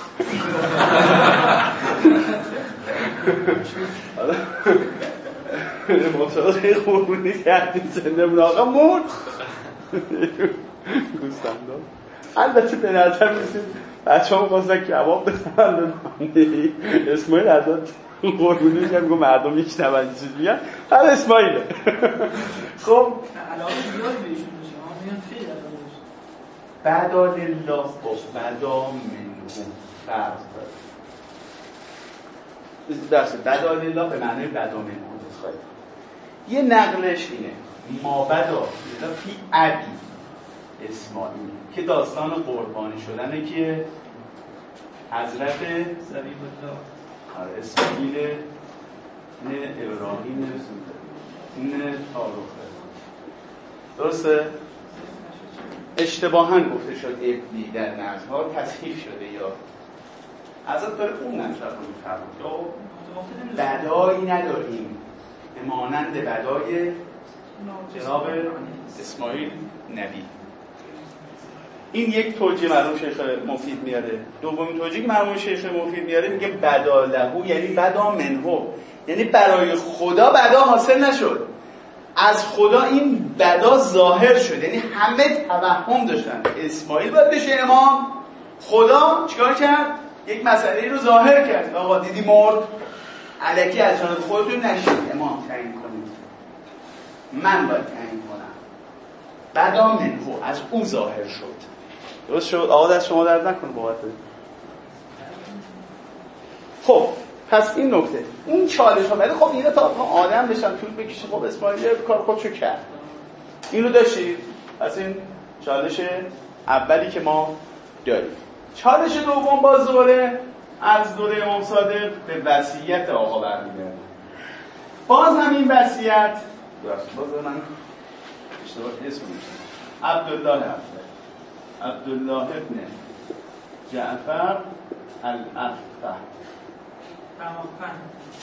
حالا ماشاءالله خیلی قربونی کردیم زنده بود آقا مرد. گوستم داد. البته به نظر میسید بچه هم خواستن کباب بزنن اسماعیل ازاد قربونی که میگو مردم یک نبردی چیز میگن هر اسماعیله. خب علاقه زیاد بهشون میشه ها میگن خیلی علاقه داشت. بدال الله با بدا منهم فرق داره. درسته بدال الله به معنی بدا منهم خواهید. یه نقلش اینه ما بدا فی ابی اسماعیل که داستان قربانی شدنه که حضرت زبیب الله آره اسماعیل نه ابراهیم نه تاروخه درسته؟ اشتباهاً گفته شد ابنی در نظرها تصحیح شده یا حضرت داره اون نظر رو میفرمود یا بدایی نداریم مانند بدای جناب اسماعیل نبی. این یک توجیه مرحوم شیخ مفید میاره. دومین توجیه که مرحوم شیخ مفید میاره میگه بدا لهو یعنی بدا منهو، یعنی برای خدا بدا حاصل نشد، از خدا این بدا ظاهر شد. یعنی همه توهم داشتن اسماعیل باید بشه امام، خدا چیکار کرد؟ یک مسئله رو ظاهر کرد. آقا دیدی مرد، الکی از جانب خودتون نشید امام تعیین کنید، من باید تعیین کنم. بدا منهو از او ظاهر شد. درست شد؟ آقا دست شما درد نکنه بابت. خب پس این نکته این چالش ها، ولی خب اینو تا آدم بشن طول بکشه. خب اسماعیل کار خودشو کرد، اینو داشتید. پس این چالش اولی که ما داریم. چالش دوم باز دوره از دوره امام صادق به وصیت آقا برمیگرده. باز هم این وصیت باز من اشتباه اسم می‌شم عبدالله افضل عبدالله ابن جعفر الافقه تمام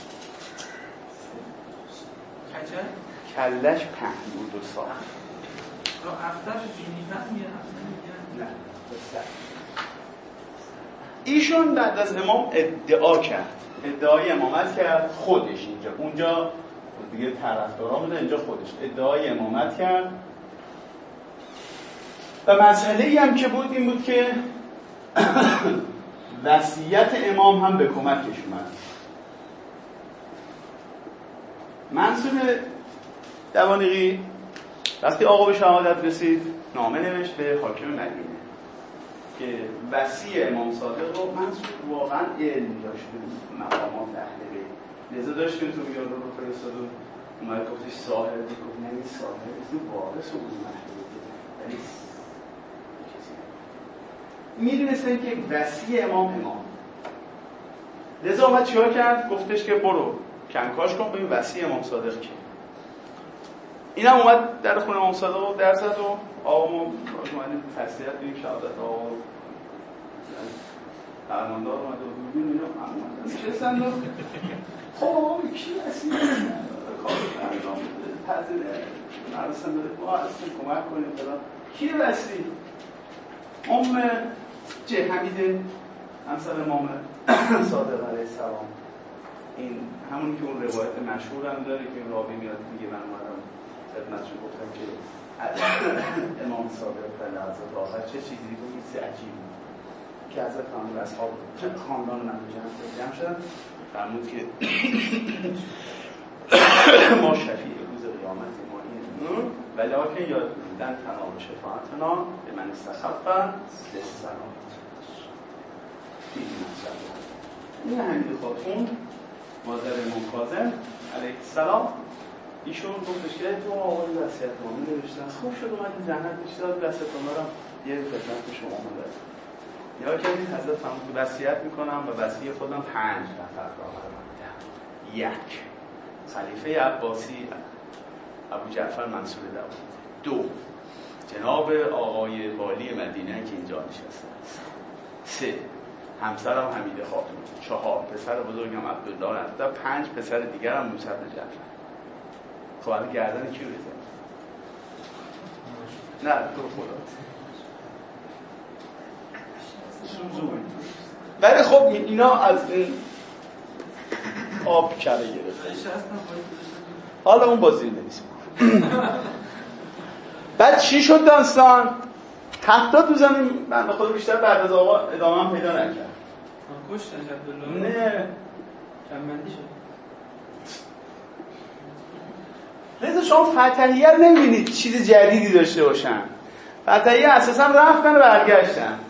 کجا کلش پهن بود و ساخت رو افتر جینیفن میگن نه بسر. ایشون بعد از امام ادعا کرد، ادعای امامت کرد خودش اینجا، اونجا دیگه طرفدارا بوده، اینجا خودش ادعای امامت کرد. و مسئله ای هم که بود این بود که وصیت امام هم به کمکش اومد. منصور دوانیقی وقتی آقا به شهادت رسید نامه نوشت به حاکم مدینه که وصی امام صادق رو منصور واقعا علم داشت مقامات اهل بیت، لذا داشت که تو یارو رو فرستاد و اومد گفتش صاحب گفت نمی صاحب این وارث اون محبوبه ولی میدونستن که وصی امام امام. لذا اومد چیکار کرد؟ گفتش که برو کنکاش کن ببین وصی امام صادق کی. اینم اومد در خونه امام صادق رو در زد و آقا ما اومدیم تسلیت بدیم شهادت آقا فرماندار اومده و ببین اینا اومدن نشستن و خب آقا کی وصی کارش انجام بده تحصیل مراسم داره ما اصلا کمک کنیم فلان. کی وصی؟ ام چه حمیده همسر امام صادق علیه السلام. این همون که اون روایت مشهور هم داره که راوی میاد میگه من اومدم خدمتشون گفتم که امام صادق در لحظات آخر چه چیزی بود که عجیب بود که حضرت خانم و اصحاب خاندان من جمع شدن فرمود که ما شفیع روز قیامت ما این ولیکن یاد بودن تنام شفاعتنا به من استخفا لسلام. این حمید خاتون مادر امام کاظم علیه السلام ایشون گفتش که تو آقای وصیت‌نامه نوشتن خوب شد اومدید زحمت کشید وصیت‌نامه رو یه خدمت شما دادم. یا کردید حضرت فرمود وصیت میکنم و وصیه خودم پنج نفر را قرار میدم. یک خلیفه عباسی ابو جعفر منصور داوود، دو جناب آقای والی مدینه که اینجا نشسته است، سه همسرم حمیده خاتون، چهار پسر بزرگم عبدالله هست، پنج پسر دیگرم موسی بن جعفر. خب الان گردن کی رو بزنم؟ نه تو خدا. ولی خب اینا از این آب کره گرفته. حالا اون بازی نویسیم. بعد چی شد داستان؟ هفتاد تو زمین بنده خدا بیشتر بعد از آقا ادامه هم پیدا نکرد. کشتن عبدالله. نه جنبندی شد. لذا شما فتحیه رو نمی‌بینید چیز جدیدی داشته باشن. فتحیه اساسا رفتن و برگشتن.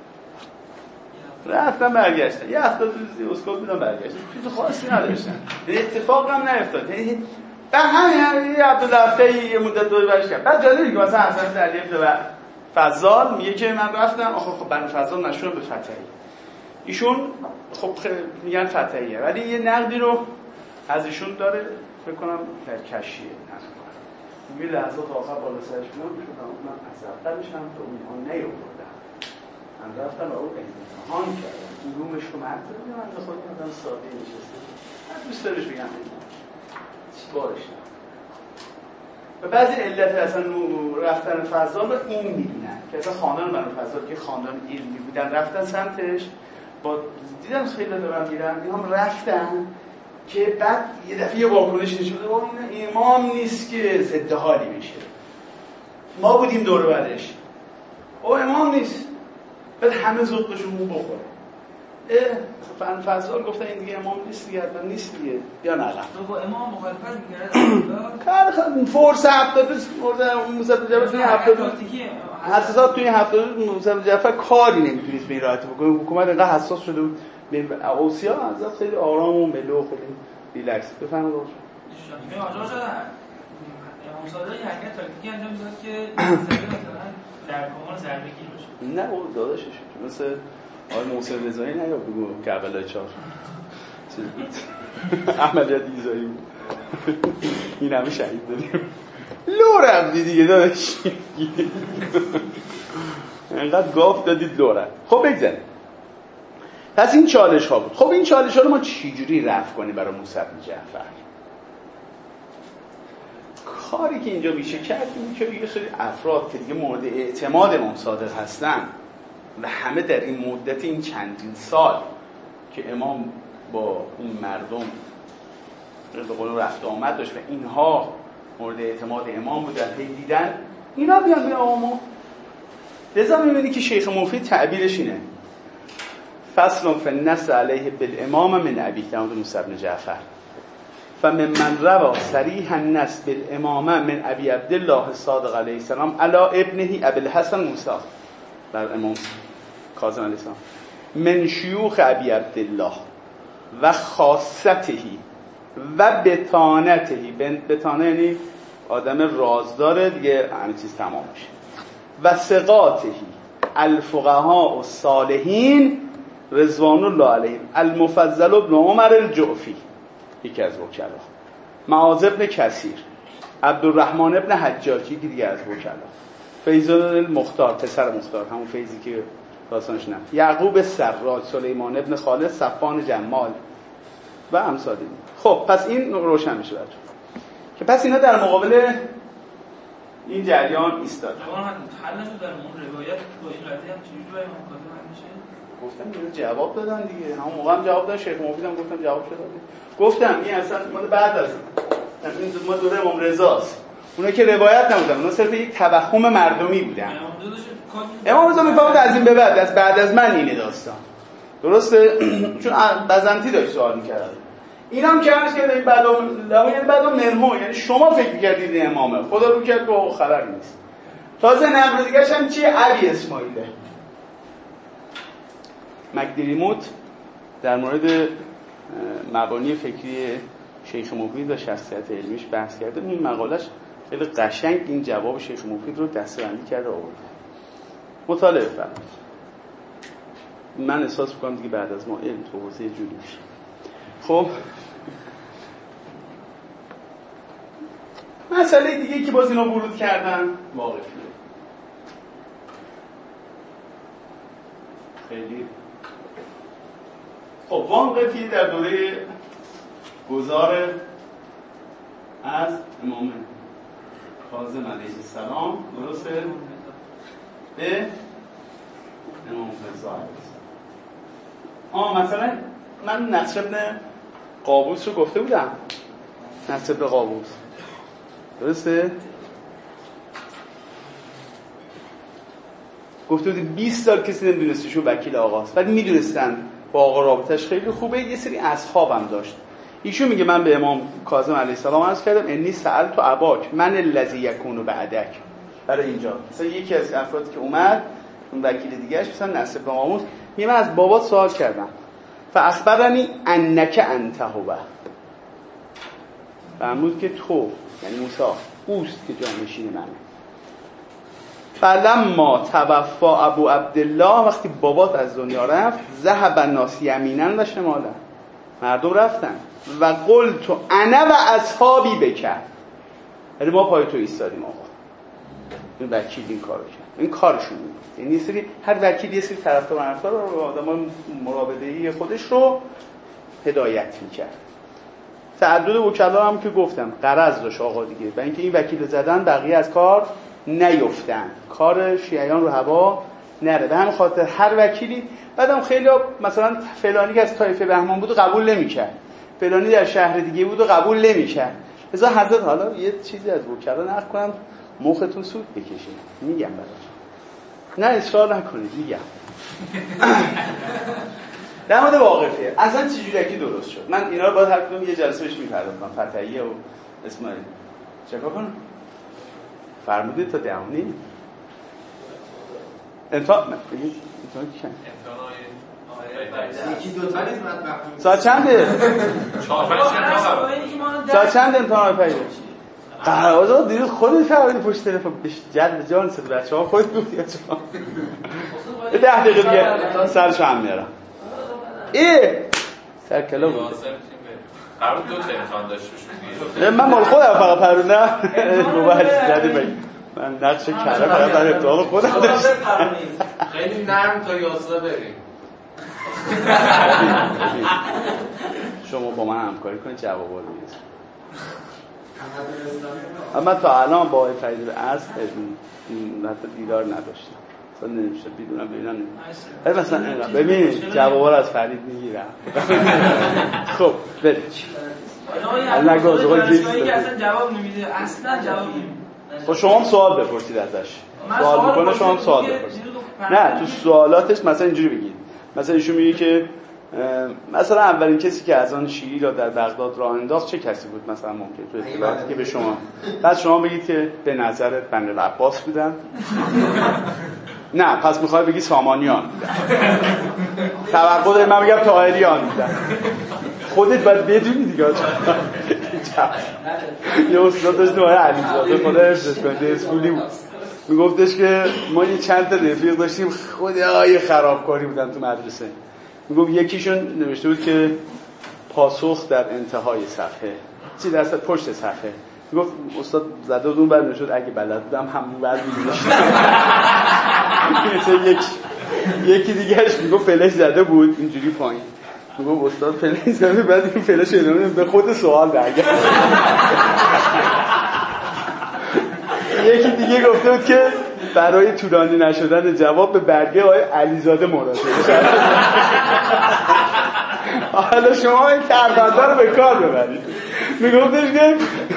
رفتن برگشتن. یه هفته تو اسکوپ بودن برگشتن. چیز خاصی نداشتن. اتفاق هم نیفتاد. به همین یه عبدالله یه مدت دور برش کرد. بعد جالبه که مثلا حسن دریف و فضال میگه که من رفتم آخه خب بنو فضال مشهور به فتحیه. ایشون خب میگن فتحیه ولی یه نقدی رو از ایشون داره فکر کنم در کشیه نکنم. میگه لحظات آخر بالا سرش بود شدم من از اولش هم تو اون نیاوردم. من رفتم و اون امتحان کردم. علومش رو مرد بودم من خودم آدم ساده نشسته. من دوست دارش بگم چی بارش نه. و بعضی علت اصلا رفتن فضال رو این می‌بینن که اصلا خاندان بنو فضال که خاندان علمی بودن رفتن سمتش با دیدم خیلی دارم میرم اینا هم رفتن که بعد یه دفعه یه واکنش نشون بده با این امام نیست که ضد حالی میشه. ما بودیم دور بعدش او امام نیست بعد همه ذوقشون مو بخوره. فن فضال گفتن این دیگه امام نیست دیگه حتما نیست دیگه یا نه تو با امام مخالفت می‌کرد کار خیلی فورس هفتاد روز موسی جعفر توی هفتاد روز حساسات توی هفتاد روز موسی جعفر کاری نمیتونید به این راحتی بکنه. حکومت اینقدر حساس شده بود به اوصیا حضرت خیلی آرام و ملو خیلی ریلکس بفهمید روش شما آجا شده امام صادق یه حرکت تاکتیکی انجام داد که مثلا در کمال ضربه‌گیر بشه. نه اون داداشش مثل آقای محسن رضایی نه یا بگو کربلای چهار چیز بود عملیات ایزایی بود این همه شهید داریم لو رفتی دیگه داداش اینقدر گاف دادید لو رفت. خب بگذاریم پس این چالش ها بود. خب این چالش ها رو ما چجوری رفع کنیم برای موسی بن جعفر؟ کاری که اینجا میشه کرد این که یه سری افراد که دیگه مورد اعتماد امام صادق هستن و همه در این مدت این چندین سال که امام با این مردم به قول رفت آمد داشت و اینها مورد اعتماد امام بودن هی دیدن اینا بیان به امام. لذا میبینی که شیخ مفید تعبیرش اینه فصل فی النص علیه بالامام من ابی در مورد موسی بن جعفر فمن من روا صریح النص بالامامه من ابی عبدالله الصادق علیه السلام علی ابنه ابی الحسن موسی بر امام کاظم علیه السلام من شیوخ ابی عبدالله و خاصتهی و بطانتهی. بطانه یعنی آدم رازداره دیگه همه چیز تمام میشه. و ثقاتهی الفقهاء الصالحین رضوان الله علیهم المفضل ابن عمر الجعفی یکی از وکلا، معاذ ابن کثیر، عبدالرحمن ابن حجاج یکی دیگه از وکلا، فیض المختار پسر مختار همون فیضی که داستانش نه، یعقوب سراج، سلیمان ابن خالد، صفوان جمال و امثال این. خب پس این روشن میشه براتون که پس اینا در مقابل این جریان ایستاد. جوان حل نشد در اون روایت با این قضیه هم چجوری برای مکاتبه حل میشه؟ گفتم اینو جواب دادن دیگه، همون موقع هم جواب داد. شیخ مفیدم گفتم جواب شد. گفتم این اصلا مال بعد از این ما دوره امام رضاست. اونا که روایت نبودن، اونا صرف یک توهم مردمی بودن. امام رضا میفهمد از این به بعد از بعد از من اینه داستان. درسته؟ چون بزنتی داشت سوال می‌کرد. اینم که عرض کرده این بعدم لا یعنی بعدم مرمو، یعنی شما فکر می‌کردید امامه، خدا رو کرد که خبری نیست. تازه نقل دیگه‌ش هم چیه؟ علی اسماعیله. مکدریموت در مورد مبانی فکری شیخ مفید و شخصیت علمیش بحث کرده. این مقالش خیلی قشنگ این جواب شیخ مفید رو دسته‌بندی کرده آورده. مطالعه فرمایید. من احساس می‌کنم دیگه بعد از ما علم تو حوزه جوری میشه. خب مسئله دیگه که باز اینا ورود کردن واقفیه. خیلی خب واقفی در دوره گذار از امام کاظم علیه السلام درسته به امام رضا علیه السلام. آه مثلا من نصر ابن قابوس رو گفته بودم. نصر ابن قابوس درسته؟ گفته بود بیست سال کسی نمیدونست ایشون وکیل آقاست، ولی میدونستن با آقا رابطش خیلی خوبه. یه سری اصحابم داشت. ایشون میگه من به امام کاظم علیه السلام عرض کردم انی سألت اباک من الذی یکون بعدک. برای اینجا مثلا یکی از افرادی که اومد اون وکیل دیگه‌اش مثلا نصر بن قاموس میگه من از بابات سوال کردم فاخبرنی انک انت هو، فرمود که تو یعنی موسی اوست که جانشین منه. فلما توفی ابو عبدالله، وقتی بابات از دنیا رفت، ذهب الناس یمینا و شمالا، مردم رفتن و قلت انا و اصحابی بکر، یعنی ما پای تو ایستادیم آقا. این وکیل این کارو کرد، این کارشون بود. یعنی یه سری هر وکیل یه سری طرفدار و طرفدار رو آدمای مرابطه‌ای خودش رو هدایت می‌کرد. تعدد وکلا هم که گفتم غرض داشت آقا دیگه، و اینکه این وکیل زدن بقیه از کار نیفتن، کار شیعیان رو هوا نره. به همین خاطر هر وکیلی بعدم خیلی مثلا فلانی که از طایفه بهمان بود و قبول نمی‌کرد، فلانی در شهر دیگه بود و قبول نمی‌کرد. لذا حضرت حالا یه چیزی از وکلا نقل کنم مختون سود بکشید، میگم براتون، نه اصرار نکنید، میگم در مورد واقفیه اصلا چجوری درست شد. من اینا رو باید هر کدوم یه جلسه بهش میپردازم. فتحیه و اسماعیل چکار کنم؟ فرمودید تا دهونی امتحان امتحان کی کنم؟ یکی دو تا نیست مطبخ. ساعت چنده؟ چهار پنج تا. ساعت چنده امتحان پیدا؟ قهوه دیروز خودت فرمودی پشت تلفن جلب جان صد بچه‌ها خودت گفتی آقا. ده دقیقه دیگه سرش هم میارم. ای سر کلام قرار دو تا امتحان داشته باشید. من مال خودم فقط پروندم. رو بعد زدی بگی من نقش کردم فقط برای امتحان خودم داشتم. خیلی نرم تا یازده بریم. شما با من همکاری کنید جوابا رو میدید. اما تا الان با آقای فرید اصل حتی دیدار نداشتم، اصلا نمیشه بدونم ببینم ولی مثلا اینقدر ببین جوابا رو از فرید میگیرم. خب بریم الله گوز آقای جیسی که اصلا جواب نمیده، اصلا جواب نمیده. خب شما هم سوال بپرسید ازش، سوال بکنه شما هم سوال بپرسید. نه تو سوالاتش مثلا اینجوری بگید، مثلا ایشون میگه که مثلا اولین کسی که از آن شیعی را در بغداد راه انداخت چه کسی بود مثلا ممکن تو اطلاعاتی که به شما، بعد شما بگید که به نظرت بنی العباس بودن. نه پس میخوای بگی سامانیان بودن. توقع داری من بگم طاهریان بودن. خودت باید بدونی دیگه. یه استاد داشت نوعه علیزاده خدا حفظش کنه درسپولی بود، میگفتش که ما یه چند تا رفیق داشتیم خدای خرابکاری بودن تو مدرسه. میگفت یکیشون نوشته بود که پاسخ در انتهای صفحه، چی در پشت صفحه. میگفت استاد زده بود اون بعد نشد اگه بلد بودم همون بعد می‌نوشتم. یک یکی دیگه‌اش میگفت فلش زده بود اینجوری پایین، میگفت استاد فلش زده بعد این فلش ادامه به خود سوال برگشت. یکی دیگه گفته بود که برای طولانی نشدن جواب به برگه آقای علیزاده مراجعه کرد. حالا شما این کاربنده رو به کار ببرید. میگفتش که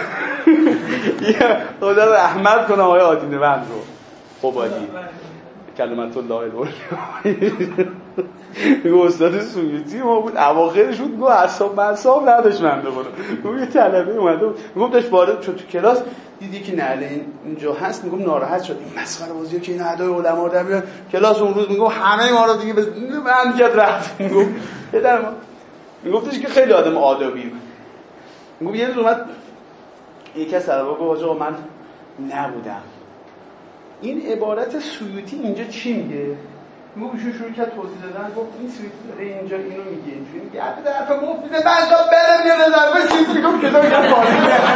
خدا رحمت کنه آقای آدینوند رو قبادی کلمت الله العلی. میگه استاد سویتی ما بود اواخرش بود، میگه حساب حساب نداشت منده برو. میگه یه طلبه اومده میگم داشت وارد شد تو کلاس دیدی که نعله اینجا هست، میگم ناراحت شد این مسخره بازیه که این ادای علما در بیان کلاس اون روز. میگم همه ما رو دیگه بند کرد رفت. میگم پدر ما میگفتش که خیلی آدم آدابی بود. میگم یه روز اومد یکی از طلبه‌ها گفت آقا من نبودم. این عبارت سیوطی اینجا چی میگه؟ میگه ایشون شروع کرد توضیح دادن، گفت این سیوطی داره اینجا اینو میگه اینجوری میگه حتی طرف مفیده بنجا برم یه نظر سیوطی میگم کتاب اینجا پاری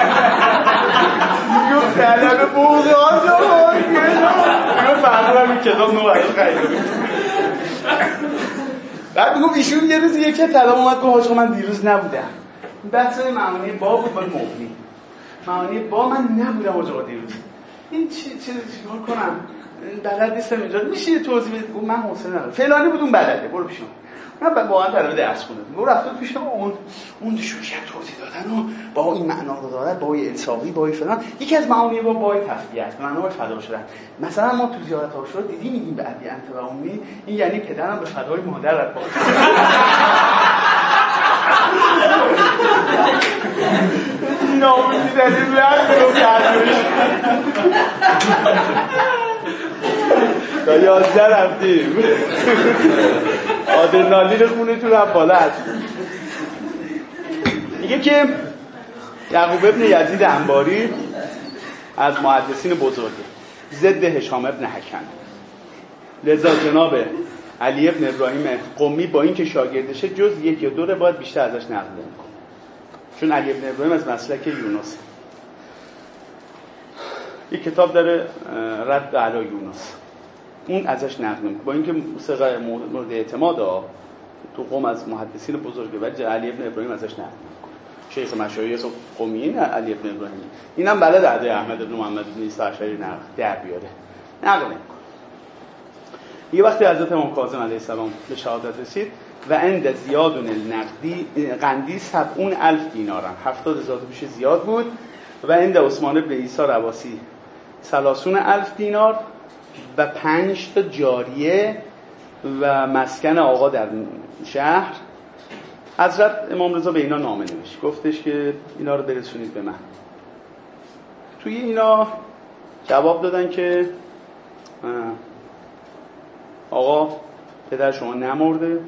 میگم طلبه بوغه آجا میگم فهمونم این کتاب نو برای خیلی. بعد میگم ایشون یه روز یکی طلبه اومد گفت آجا من دیروز نبودم. بحث معانی با بود با مبنی معانی با من نبودم آجا دیروز. این چی چی چیکار کنم؟ بلد نیستم اینجا میشه یه توضیح بدید؟ گفت من حوصله ندارم. فلانی بود اون بلده، برو پیش من. من واقعا طرف درس خوندم. گفت رفت پیش اون اون شروع کرد توضیح دادن و با این معنا رو دارد، با این الساقی، با این فلان. یکی از معانی با با تفویض، معنا فدا شدن. مثلا ما تو زیارت عاشورا دیدی میگیم به ابی انت و امی، این یعنی پدرم به فدای مادرت باشه. نامیدی دادیم رد رو کردش تا یازده رفتیم آدرنالین خونه تو رفت بالا هست. میگه که یعقوب ابن یزید انباری از محدثین بزرگه، ضد هشام ابن حکم. لذا جناب علی ابن ابراهیم قمی با این که شاگردشه جز یک یا دو روایت بیشتر ازش نقل نمی‌کنه، چون علی ابن ابراهیم از مسلک یونس. یک کتاب داره رد علی یونس، اون ازش نقل نمی‌کنه، با اینکه ثقه مورد اعتماد ها تو قم از محدثین بزرگه، ولی علی ابن ابراهیم ازش نقل نمی‌کنه. شیخ مشایخ قمی علی ابن ابراهیم، اینم بلد عده احمد ابن محمد بن عیسی اشعری نقل در بیاره، نقل نمی‌کنه. یه وقتی حضرت امام کاظم علیه السلام به شهادت رسید و عند زیاد النقدی قندی سبعون الف دینارن، هفتاد هزار بیش زیاد بود. و عند عثمان بن عیسی رواسی ثلاثون الف دینار و پنج تا جاریه و مسکن آقا در شهر. حضرت امام رضا به اینا نامه نوشت، گفتش که اینا رو برسونید به من. توی اینا جواب دادن که آقا پدر شما نمرده،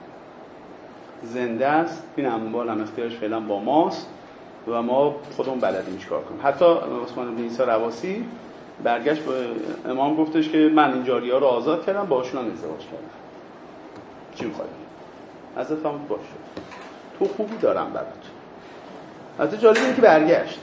زنده است، این اموال هم اختیارش فعلا با ماست و ما خودمون بلدیم چیکار کنیم. حتی عثمان بن عیسی رواسی برگشت به امام گفتش که من این جاری‌ها رو آزاد کردم، باهاشون هم ازدواج کردم، چی می‌خواید؟ حضرت فرمود باشه، تو خوبی دارم برات. حتی جالب اینه که برگشت.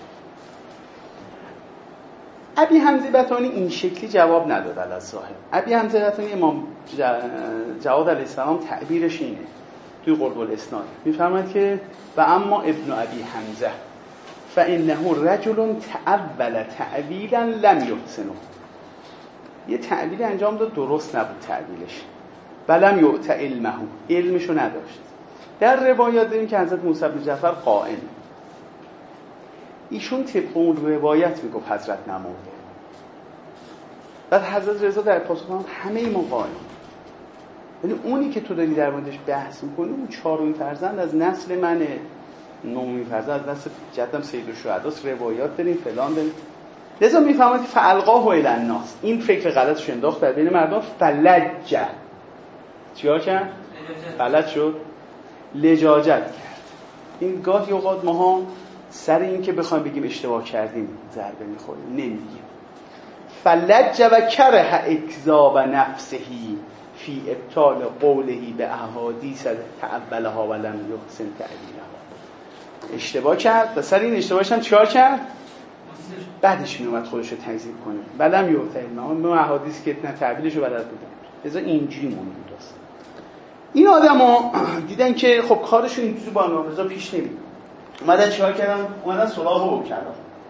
ابی حمزه بطانی این شکلی جواب نداد علی الظاهر. ابی حمزه بطانی امام جواد علیه السلام تعبیرش اینه توی قرب الاسناد، میفرماید که و اما ابن ابی حمزه فانه رجل تأول تأویلا لم یحسنه، یه تعبیری انجام داد درست نبود تعبیرش، ولم یؤت علمه، علمشو نداشت. در روایات داریم که حضرت موسی بن جعفر قائم، ایشون طبق اون روایت میگفت حضرت نمرده. بعد حضرت رضا در پاسخ فرمود همه ما قائم، یعنی اونی که تو داری در موردش بحث میکنی اون چهارمین فرزند از نسل منه، نهمین فرزند از نسل جدم سید الشهداست، روایات داریم فلان داریم. لذا میفهمید فالقاه الی الناس، این فکر غلطش انداخت در بین مردم، فلج چیکار کرد؟ فلج شد، لجاجت کرد. این گاهی اوقات ماها سر این که بخوایم بگیم اشتباه کردیم ضربه میخوریم، نمیگیم. فلج و کره اکذاب نفسه فی ابطال قوله به احادیث تعبلها ولم یحسن تعبیرها. اشتباه کرد و سر این اشتباهش هم چیکار کرد؟ بعدش میومد خودش رو تکذیب کنه. ولم یحسن به احادیث که نه تعبیرشو بلد بودن. لذا اینجوری موندن. این آدما دیدن که خب کارشون اینجوری با امام رضا پیش نمیره. اومدن چیکار کردن؟ اومدن سراغ او کردن.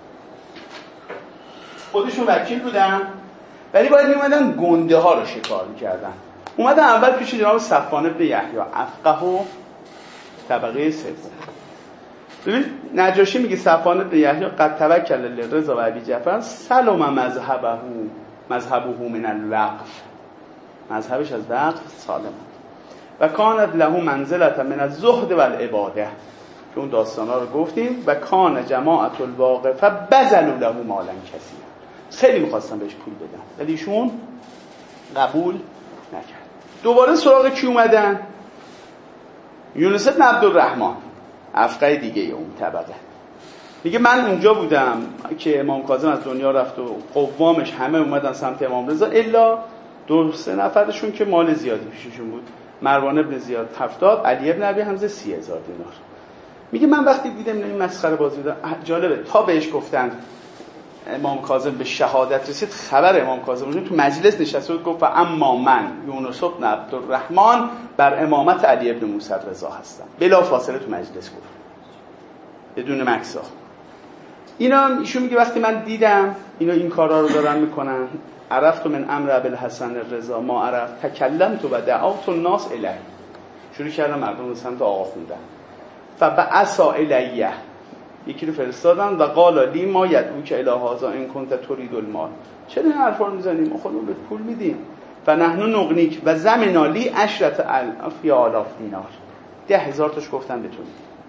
خودشون وکیل بودن ولی باید میومدن گنده ها رو شکار میکردن. اومدن اول پیش جناب صفوان بن یحیی افقه و طبقه سوم. ببین نجاشی میگه صفوان بن یحیی قد توکل لرضا و ابی جعفر سلم مذهبه مذهبه من الوقف، مذهبش از وقف سالم و کانت له منزلت من الزهد و العباده، که اون داستانا رو گفتیم. و کان جماعت الواقفه بذلوا له مالا کثیرا، خیلی می‌خواستن بهش پول بدن ولی ایشون قبول نکرد. دوباره سراغ کی اومدن؟ یونس بن عبدالرحمن افقه دیگه اون طبقه. میگه من اونجا بودم که امام کاظم از دنیا رفت و قوامش همه اومدن سمت امام رضا الا دو سه نفرشون که مال زیادی پیششون بود. مروان ابن زیاد هفتاد، علی ابن ابی حمزه سی هزار دینار. میگه من وقتی دیدم این مسخره بازی بود، جالبه تا بهش گفتن امام کاظم به شهادت رسید، خبر امام کاظم تو مجلس نشسته بود گفت اما من یونس بن عبدالرحمن بر امامت علی ابن موسی رضا هستم. بلا فاصله تو مجلس گفت بدون مکسا. اینا ایشون میگه وقتی من دیدم اینا این کارا رو دارن میکنن، عرفت من امر ابوالحسن الرضا ما عرفت تکلمت و دعوت الناس الیه، شروع کردم مردم رو سمت آقا خوندن. فبعث الیه، یکی رو فرستادن و قال لی ما یدعوک الی هذا ان کنت ترید المال، چرا این حرفا رو میزنیم؟ ما خودمون بهت پول میدیم. فنحن نغنیک و زمنا لی عشرة الاف آلاف دینار، ده هزار تاش گفتن بتونی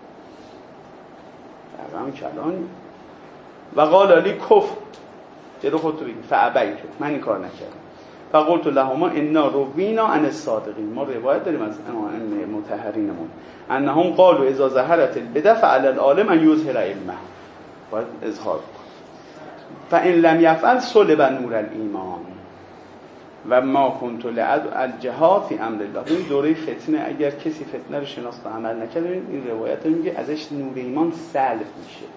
رقم کلان. و قال لی کف، جلو خودتو بگی، فابیت، من این کار نکردم. فقلت لهما انا روینا عن الصادقین، ما روایت داریم از ائمه مطهرینمون انهم قالوا اذا ظهرت البدع فعلى العالم ان یظهر علمه، باید اظهار کن. فان لم یفعل سلب نور الایمان و ما كنت لعد الجهاد فی امر الله. این دوره فتنه، اگر کسی فتنه رو شناخت و عمل نکنه، این روایت میگه ازش نور ایمان سلب میشه.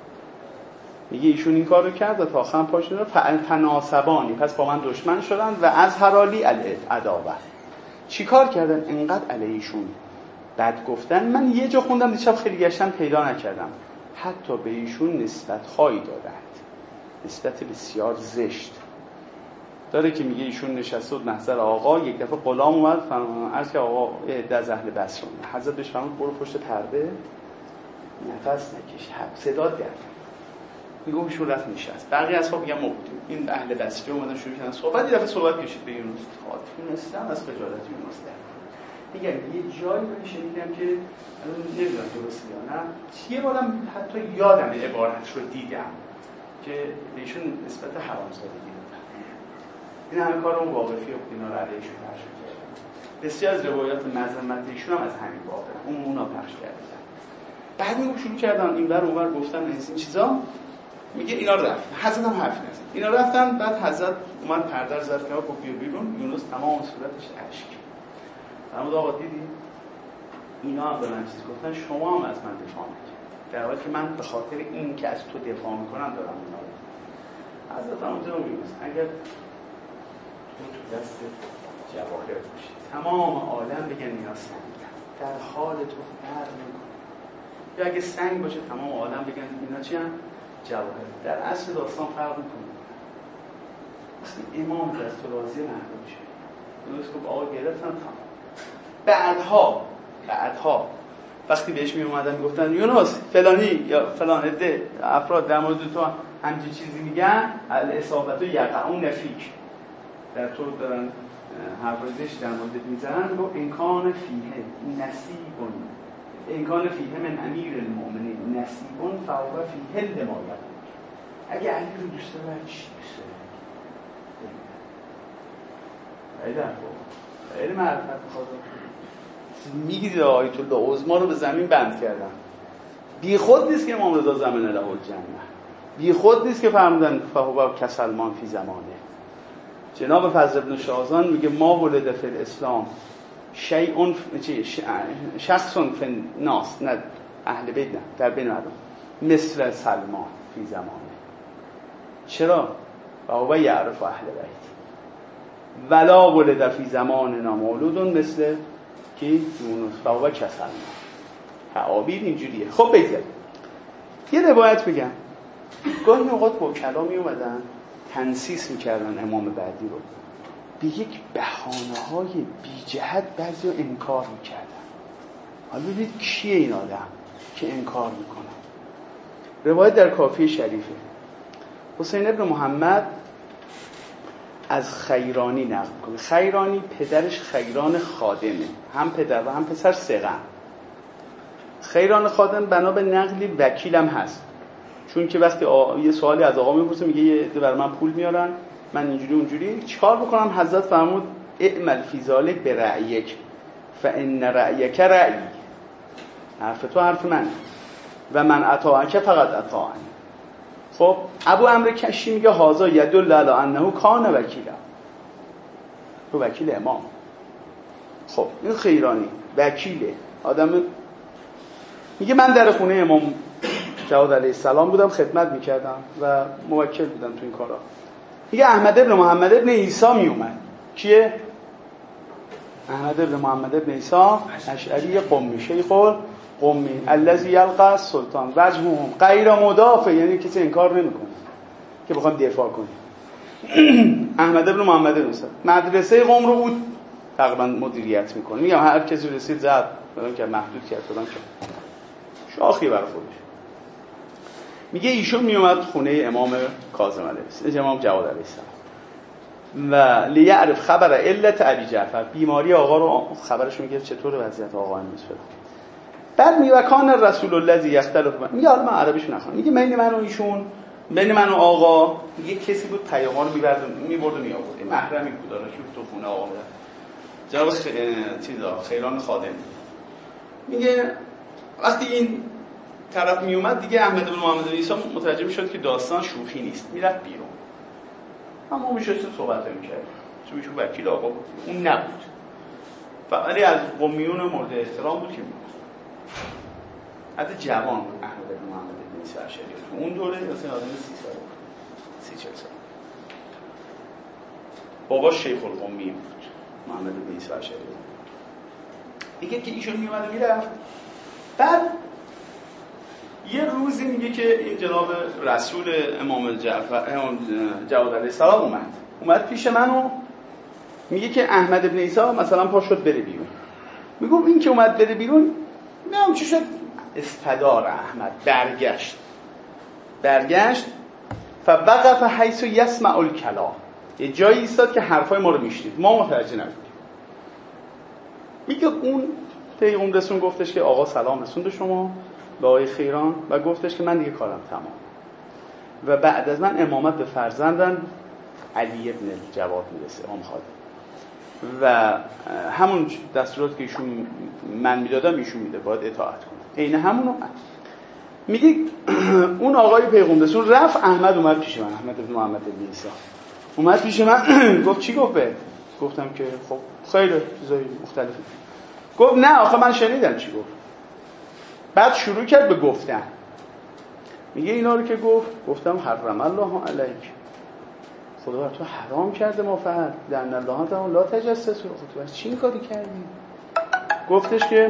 میگه ایشون این کار رو کرد و تا آخر پاش رو تناسبانی، پس با من دشمن شدن و از حرالی العداوه. چی کار کردن؟ انقدر علیشون بد گفتن. من یه جا خوندم دیشب خیلی گشتم پیدا نکردم، حتی به ایشون نسبت هایی دادند، نسبت بسیار زشت داره که میگه ایشون نشسته بود محضر آقا، یک دفعه غلام اومد عرض که آقا ده از اهل بصره، حضرت بهش فرمود برو پشت پرده نفس نکش، صدا در میگم ایشون رفت نشست. بقیه اصحاب میگن ما بودیم، این اهل بصره اومدن شروع کردن صحبت، یه دفعه صحبت کشید به یونس، خاطر از خجالت یونس در میگم یه جایی رو شنیدم که نمیدونم درسته یا نه، یه بارم حتی یادم عبارت رو دیدم که ایشون نسبت حرامزادگی این همه کار اون واقفی و اینا رو علیهشون پخش کردن. بسیار از روایات مذمت ایشون هم از همین واقع اون اونا پخش کردن. بعد میگم شروع کردن این ور اون ور گفتن این چیزا، میگه اینا رفتن، حضرت هم حرف نزد، اینا رفتن. بعد حضرت اومد پرده زد که گفت بیا بیرون. یونس تمام صورتش اشک. فرمود آقا دیدی اینا هم به من چیز گفتن، شما هم از من دفاع میکنید، در حالی که من به خاطر این که از تو دفاع میکنم دارم اینا رو. حضرت هم اونجا میگه اگر تو دست جواهر باشی تمام عالم بگن اینا سنگ، در حال تو فرق میکنه. یا اگه سنگ باشه تمام عالم بگن اینا چی هم؟ جواهر. در اصل داستان فرق میکنه. وقتی امام از تو راضی محروم شه، درست که آقا گرفتن تمام. بعدها بعدها وقتی بهش می اومدن میگفتن یونس فلانی یا فلان عده افراد در مورد تو همچین چیزی میگن، الاصابت و یقعون فیک، در تو دارن حرفازش در مورد میزنن، گفت امکان فیه نصیبون، امکان فیه من امیر المؤمنین نصیبون فهو فیه لما. اگه علی رو دوست داره چی دوست داره؟ خیلی خوب، خیلی معرفت میخواد. میگید آیت الله عظما رو به زمین بند کردن. بی خود نیست که امام رضا زمین له الجنه، بی خود نیست که فرمودن فهو کسلمان فی زمانه. جناب فضل ابن شازان میگه ما ولد فی الاسلام شیء شخص فی الناس، نه اهل بیت، نه در بین مردم، مثل سلمان فی زمانه. چرا؟ فهو یعرف اهل بیت. ولا ولد فی زماننا مولود مثل کی؟ یونس فهو کسلمان. تعابیر اینجوریه. خب بگذاریم یه روایت بگم. گاهی اوقات با کلامی اومدن تنسیس میکردن امام بعدی رو، به یک بهانه‌های بی جهت بعضی رو انکار میکردن. حالا ببینید کیه این آدم که انکار میکنه. روایت در کافی شریفه. حسین ابن محمد از خیرانی نقل میکنه. خیرانی پدرش خیران خادمه، هم پدر و هم پسر سقم. خیران خادم بنا به نقلی وکیلم هست، چون که وقتی آ... یه سوالی از آقا میپرسه میگه یه عده برای من پول میارن، من اینجوری اونجوری چیکار بکنم؟ حضرت فرمود اعمل فی ذلک برأیک فان رأیک رأی، حرف تو حرف من و من اطاعک فقط اطاعنی. خب ابو عمرو کشی میگه هذا یدل علی انه کان وکیلا، تو وکیل امام. خب این خیرانی وکیله، آدم میگه من در خونه امام جواد علیه السلام بودم، خدمت میکردم و موکل بودم تو این کارا. میگه احمد ابن محمد ابن عیسی میومد. کیه؟ احمد ابن محمد ابن عیسی اشعری قمی شیخ قمی الذی یلقى السلطان وجههم غیر مدافع، یعنی کسی انکار نمیکنه که بخوام دفاع کنیم. احمد ابن محمد ابن عیسی مدرسه قم رو بود تقریبا مدیریت میکنه. میگم هر کسی رسید زد فلان که محدود کرد فلان که شاخی برای خودش. میگه ایشون میومد خونه امام کاظم علیه السلام، امام جواد علیه السلام، و لیعرف خبر علت ابی جعفر، بیماری آقا رو خبرش میگه چطور وضعیت آقا امروز فلان. بعد میگه کان رسول الله یختلف، میگه حالا من عربیش نخونم، میگه بین من و ایشون، بین من و آقا یه کسی بود پیام‌ها رو می‌برد می‌برد و می‌آورد، این محرمی بود داره که تو خونه آقا بود، جناب خ... چیزا خیران خادم. میگه وقتی این طرف میومد دیگه احمد بن محمد عیسی متوجه میشد که داستان شوخی نیست، میرفت بیرون. اما میشه صحبت می‌کرد. چون ایشون وکیل آقا بود، اون نبود. ولی از قمیون مورد احترام بود که حتی جوان بود احمد بن محمد عیسی اشعری. تو اون دوره مثلا آدم سی ساله بود. سی چهل سال. بابا شیخ القمی بود. محمد بن عیسی اشعری. دیگه که ایشون میومد میرفت. بعد یه روزی میگه که این جناب رسول امام جعفر امام جواد علیه السلام اومد. اومد پیش منو میگه که احمد بن عیسی مثلا پا شد بره بیرون. میگم این که اومد بره بیرون، میگم چی شد؟ استدار احمد برگشت. برگشت فوقف حیث یسمع الکلام، یه جایی ایستاد که حرفای ما رو میشنید، ما متوجه نشدیم. میگه اون پیغام رسون گفتش که آقا سلام رسوند شما به آقای خیران و گفتش که من دیگه کارم تمام و بعد از من امامت به فرزندم علی ابن جواد میرسه، امام خادم، و همون دستورات که ایشون من میدادم ایشون میده، باید اطاعت کنه. عین همونو میگه. اون آقای پیغام رسول رفت، احمد اومد پیش من، احمد بن محمد بن عیسی اومد پیش من. گفت چی گفت بهت؟ گفتم که خب خیلی چیزای مختلفی. گفت نه آخه من شنیدم چی گفت. بعد شروع کرد به گفتن. میگه اینا رو که گفت، گفتم حرم الله علیک، خدا بر تو حرام کرده ما فعل در الله تعالی لا تجسس. خب تو چی این کاری کردی؟ گفتش که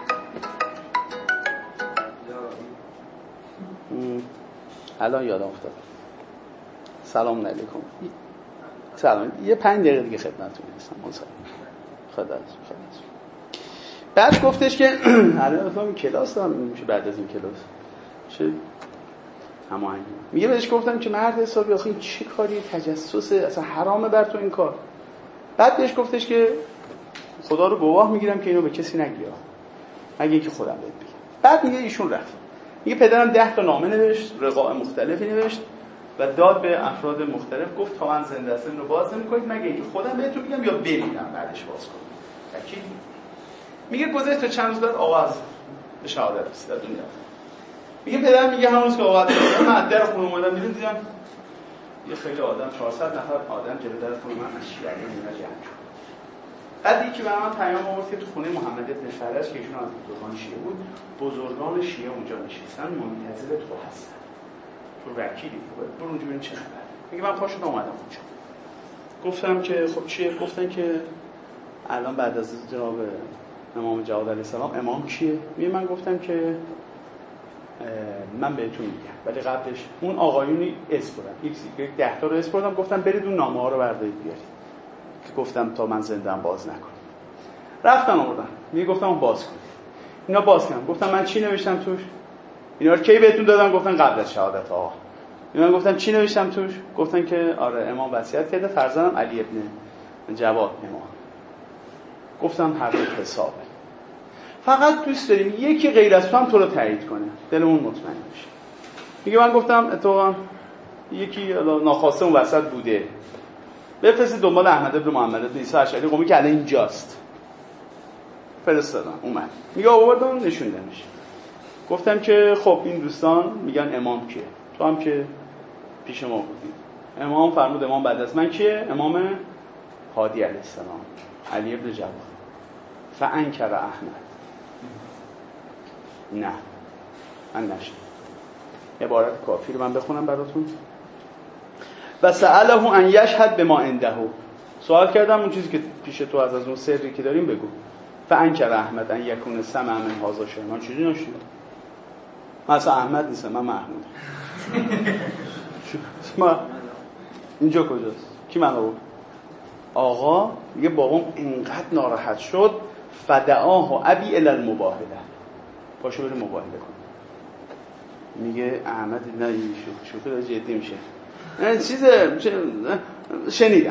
الان یادم افتاد. سلام علیکم. سلام. یه پنج دقیقه دیگه خدمتتون هستم. مصاحبه. خدا خدا. بعد گفتش که الان تو کلاس دارم، میشه بعد از این کلاس چه هماهنگی. میگه بهش گفتم که مرد حسابی آخه این چه کاری، تجسس، اصلا حرامه بر تو این کار. بعد بهش گفتش که خدا رو گواه میگیرم که اینو به کسی نگی، مگه اینکه خودم بهت بگم. بعد میگه ایشون رفت. میگه پدرم ده تا نامه نوشت، رقاع مختلفی نوشت و داد به افراد مختلف، گفت تا من زنده هستم رو باز نمی‌کنید مگه اینکه خودم بهتون بگم یا بمیرم بعدش باز کنم. اکید میگه گذشت تا چند روز بعد آواز به شهادت رسید در دنیا. میگه پدرم میگه همون روز که آواز رسید من در خونه اومدم دیدم دیدم یه خیلی آدم چهارصد نفر آدم جلوی در خونه من از شیعه اینا جمع شد. بعد یکی به من پیام آورد که تو خونه محمد بن فرج که ایشون از بزرگان شیعه بود، بزرگان شیعه اونجا نشستن منتظر تو هستن. تو وکیلی بود. برو اونجا ببین چه خبره. میگه من پاشو اومدم اونجا. گفتم که خب چیه؟ گفتن که الان بعد از جناب امام جواد علیه السلام امام کیه؟ میگه من گفتم که من بهتون میگم، ولی قبلش اون آقایونی اسپردم یک ده تا رو اسپردم، گفتم برید اون نامه ها رو بردارید بیارید که گفتم تا من زنده‌ام باز نکنید. رفتن آوردن. میگه گفتم باز کنید. اینا باز کردن. گفتم من چی نوشتم توش؟ اینا رو کی بهتون دادم؟ گفتن قبل از شهادت آقا. اینا گفتم چی نوشتم توش؟ گفتن که آره امام وصیت کرده فرزندم علی ابن جواد امام. گفتم هر دو حسابه. فقط دوست داریم یکی غیر از تو هم تو رو تایید کنه، دلمون مطمئن بشه. میگه من گفتم اتفاقا یکی ناخواسته اون وسط بوده، بفرستید دنبال احمد بن محمد بن عیسی اشعری قمی که الان اینجاست. فرستادم اومد. میگه آوردم نشوندمش. گفتم که خب این دوستان میگن امام کیه؟ تو هم که پیش ما بودی. امام فرمود امام بعد از من کیه؟ امام هادی علیه السلام، علی ابن جواد. فانکر احمد. نه من نشد. عبارت کافی رو من بخونم براتون. و سأله ان یشهد بما عنده. سوال کردم اون چیزی که پیش تو از از اون سری که داریم بگو. فانکر احمد ان یکون سمع من هذا شیء. من چیزی نشیدم. مثلا احمد نیستم، من محمود. ما اینجا کجاست؟ کی من آورد؟ آقا میگه بابام اینقدر ناراحت شد فدعاه ابی الی المباهله. پاشو بره مباهله کن. میگه احمد نه این شوخی شوخی داره جدی میشه. این چیز شنیدم.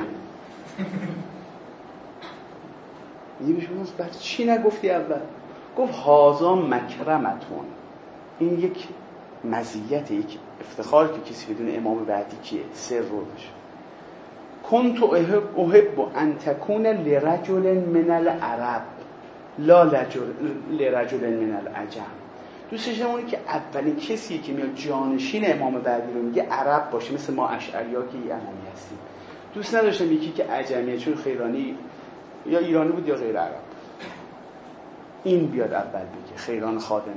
میگه شما بعد چی نگفتی اول؟ گفت هازا مکرمتون. این یک مزیت، یک افتخار که کسی بدون امام بعدی کیه؟ سر رو بشه. کنت احب ان تكون لرجل من العرب لا لرجل من العجم. دوستش اونه که اولین کسی که میاد جانشین امام بعدی رو میگه عرب باشه، مثل ما اشعری‌ها که امامی هستیم. دوست نداشتم یکی که عجمیه، چون خیرانی یا ایرانی بود یا غیر عرب. این بیاد اول بگه خیران خادم.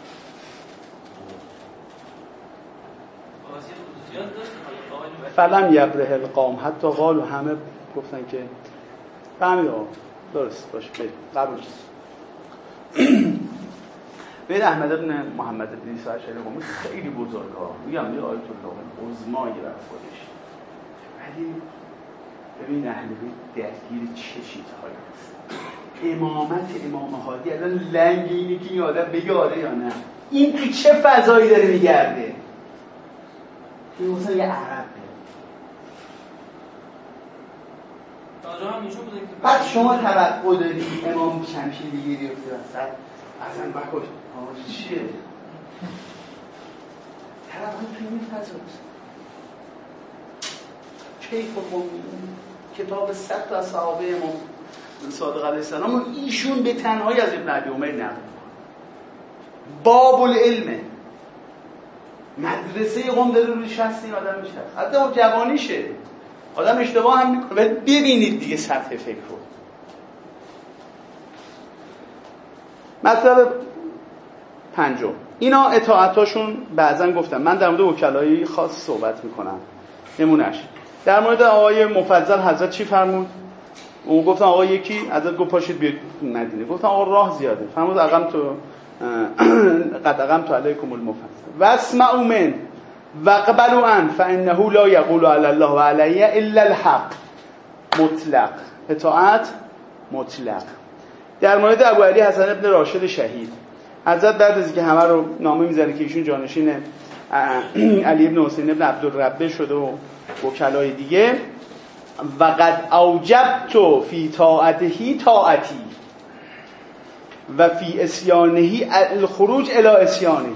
فلم یبره القوم حتی قالوا، همه گفتن که فهمید آقا درست باشه قبول بید احمد ابن محمد ابن عیسی اشعری قومی خیلی بزرگه، میگم یه آیت الله عظمایی بر خودش. ولی ببین اهل بیت درگیر چه چیزهایی هست. امامت امام هادی الان لنگ اینه که این آدم بگه آره یا نه. این تو چه فضایی داره میگرده؟ این مثلا یه عربه. بعد شما توقع داری امام شمشیر بگیری افتی وسط اصلا بکش آماش چیه؟ طرف هم توی این فضاست. کیف و مومنون کتاب صد تا از صحابه امام صادق علیه السلام ایشون به تنهایی از ابن ابی عمر نقل باب العلمه. مدرسه قم داره روی شست این آدم میشه، حتی هم جوانیشه آدم اشتباه هم میکنه. ولی ببینید دیگه سطح فکر رو. مطلب پنجم، اینا اطاعتاشون بعضن گفتم من در مورد وکلایی خاص صحبت میکنم. نمونش در مورد آقای مفضل حضرت چی فرمود؟ اون گفتن آقا یکی حضرت گفت پاشید بیاید مدینه. گفتن آقا راه زیاده. فرمود اقم تو قد اقم تو علیکم المفضل واسمعوا من وقبلوا عن فانه لا یقول علی الله و علی الا الحق. مطلق اطاعت مطلق. در مورد ابو علی حسن ابن راشد شهید حضرت بعد از اینکه همه رو نامه میزنه که ایشون جانشین علی ابن حسین ابن عبدالربه شده و وکلای دیگه، وقد اوجبت فی طاعته طاعتی و فی اسیانه الخروج الی اسیانه.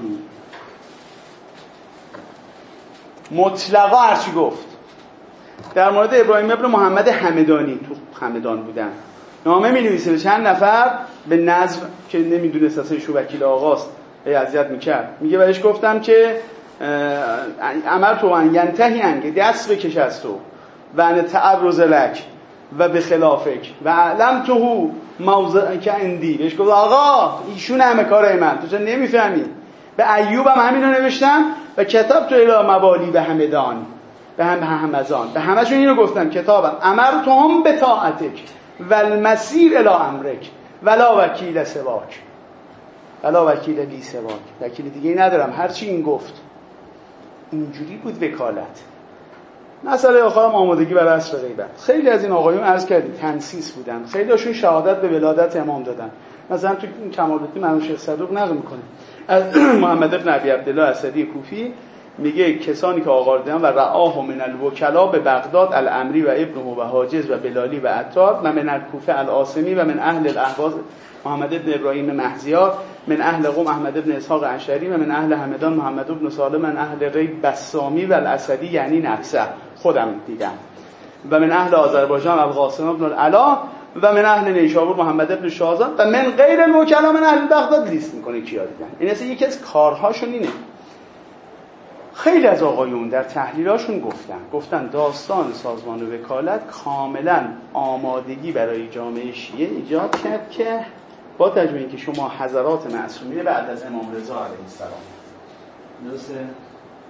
مطلقا هرچی گفت. در مورد ابراهیم ابن محمد همدانی تو همدان بودن نامه می نویسه به چند نفر به نظم که نمیدونست اصلا ایشون وکیل آقاست، ای اذیت میکرد. میگه بهش گفتم که امر تو ان ینتهی انگه دست بکش از تو و ان تعرض لک و به خلافک و علم تو موضع که اندی. بهش گفت آقا ایشون همه کارای من، تو چه نمیفهمی؟ به ایوب هم همین رو نوشتم و کتاب تو الی موالی به همدان به هم همزان به همشون اینو گفتم کتابم امر تو هم به طاعتک و المسیر الی امرک ولا وکیل سواک ولا وکیل لی سواک. وکیل دیگه ای ندارم هرچی این گفت. اینجوری بود وکالت. مسئله آخرم آمادگی برای عصر غیبت. خیلی از این آقایون عرض کردیم تنسیس بودن، خیلی هاشون شهادت به ولادت امام دادن. مثلا تو این کمال‌الدین منو شیخ صدوق نقل میکنه از محمد ابن ابی عبدالله اسدی کوفی، میگه کسانی که آقاردن و رعاه من الوکلا به بغداد الامری و ابنه و حاجز و بلالی و عطار و من الکوفه العاصمی و من اهل الاهواز محمد ابن ابراهیم مهزیار من اهل قم احمد ابن اسحاق اشعری و من اهل همدان محمد ابن سالم من اهل غیب بسامی و الاسدی یعنی نفسه خودم دیدم و من اهل آذربایجان القاسم ابن العلا و من اهل نیشابور محمد ابن شاهزاد و من غیر الوکلا من اهل بغداد لیست میکنه کیا دیدن. این اصلا یکی از کارهاشون اینه. خیلی از آقایون در تحلیلاشون گفتن گفتن داستان سازمان وکالت کاملا آمادگی برای جامعه شیعه ایجاد کرد که با توجه به اینکه شما حضرات معصومین بعد از امام رضا علیه السلام درسته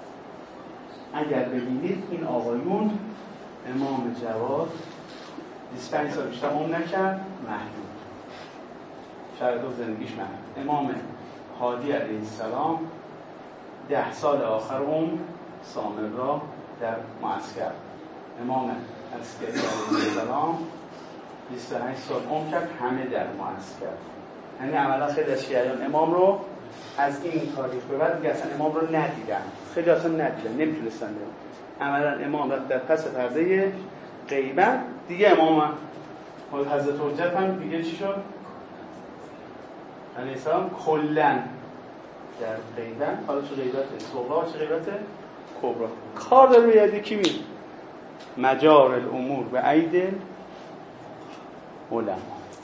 اگر ببینید این آقایون امام جواد بیست و پنج سال بیشتر عمر نکرد، محدود. شرایط زندگیش محدود. امام هادی علیه السلام ده سال آخر عمر سامر را در معسکر. امام عسکری علیه السلام بیست و هشت سال عمر کرد، همه در معسکر. یعنی عملا خیلی از شیعیان امام رو از این تاریخ به بعد دیگه اصلا امام رو ندیدن. خیلی اصلا ندیدن، نمیتونستن ببینن. عملا امام رفت در پس پرده غیبت. دیگه امام حضرت حجت هم دیگه چی شد؟ علیه السلام کلن در غیبت، حالا چه غیبت صغرا چه غیبت کبرا. کار داره به یاد کی می؟ مجار الامور به عید علما.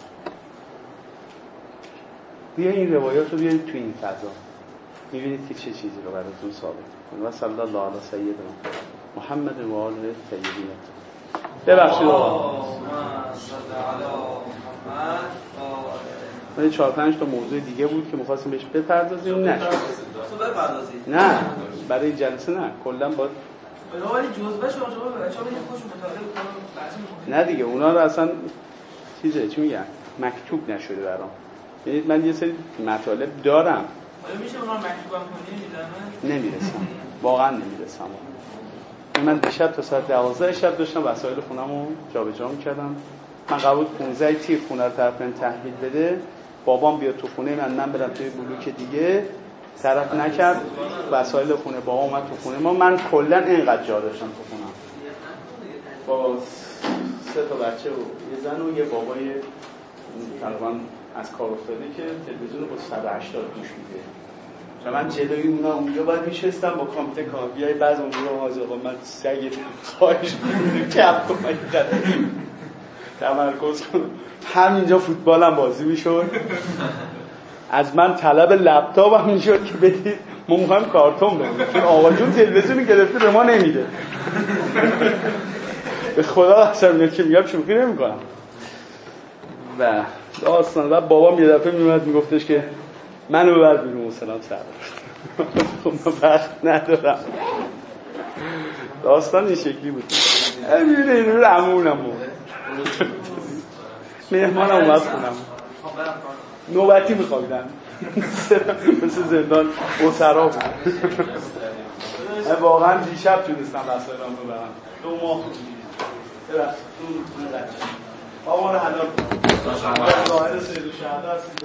بیا این روایات رو بیارید تو این فضا، میبینید که چه چیزی رو براتون ثابت کنه. و صلی الله علی سیدنا محمد و آله طیبین. ببخشید آقا من چهار پنج تا موضوع دیگه بود که می‌خواستیم بهش بپردازیم، نشد. نه برای این جلسه نه، کلا با ولی جزبه شما شما بچه‌ها میگن خوش مطالعه کنن. نه دیگه اونا رو اصلا چیزه چی میگن مکتوب نشده برام. ببینید من یه سری مطالب دارم. آیا میشه اونا رو مکتوب هم کنی؟ میذارن؟ نمیرسم. واقعا نمیرسم. من دیشب تا ساعت دوازده شب داشتم وسایل خونمو جابجا می‌کردم. من قبول پانزده تیر خونه رو طرف من تحویل بده، بابام بیاد تو خونه من، من برم توی بلوک دیگه، طرف نکرد، وسایل خونه بابا اومد تو خونه ما. من کلا اینقدر جا داشتم تو خونم با سه تا بچه و یه زن و یه بابای تقریبا از کار افتاده که تلویزیون رو با صد و هشتاد گوش میده. و من جلوی اونا اونجا باید میشستم با کامپیوتر کار بیای بعض اونجا حاضر آقا من سگ خواهش میکنم کپ کنم تمرکز کنم. همینجا فوتبالم بازی میشد، از من طلب لپتاپ هم میشد که بدید ما میخوایم کارتون ببینیم چون آقا جون تلویزیونی گرفته به ما نمیده. به خدا اصلا میاد که میگم شوخی نمیکنم. و داستان و بابام یه دفعه میومد میگفتش که منو ببر بیرون. سلام سلام. خب من وقت ندارم. داستان این شکلی بود. میبینه این رو عمونم بود مهمانم اومد خونم نوبتی میخوابیدن مثل زندان اسرا بود. واقعا دیشب تونستم وسایلم رو برم دو ماه ببخشید اون بچه بابا رو حلال ظاهر سید و شهده هستید.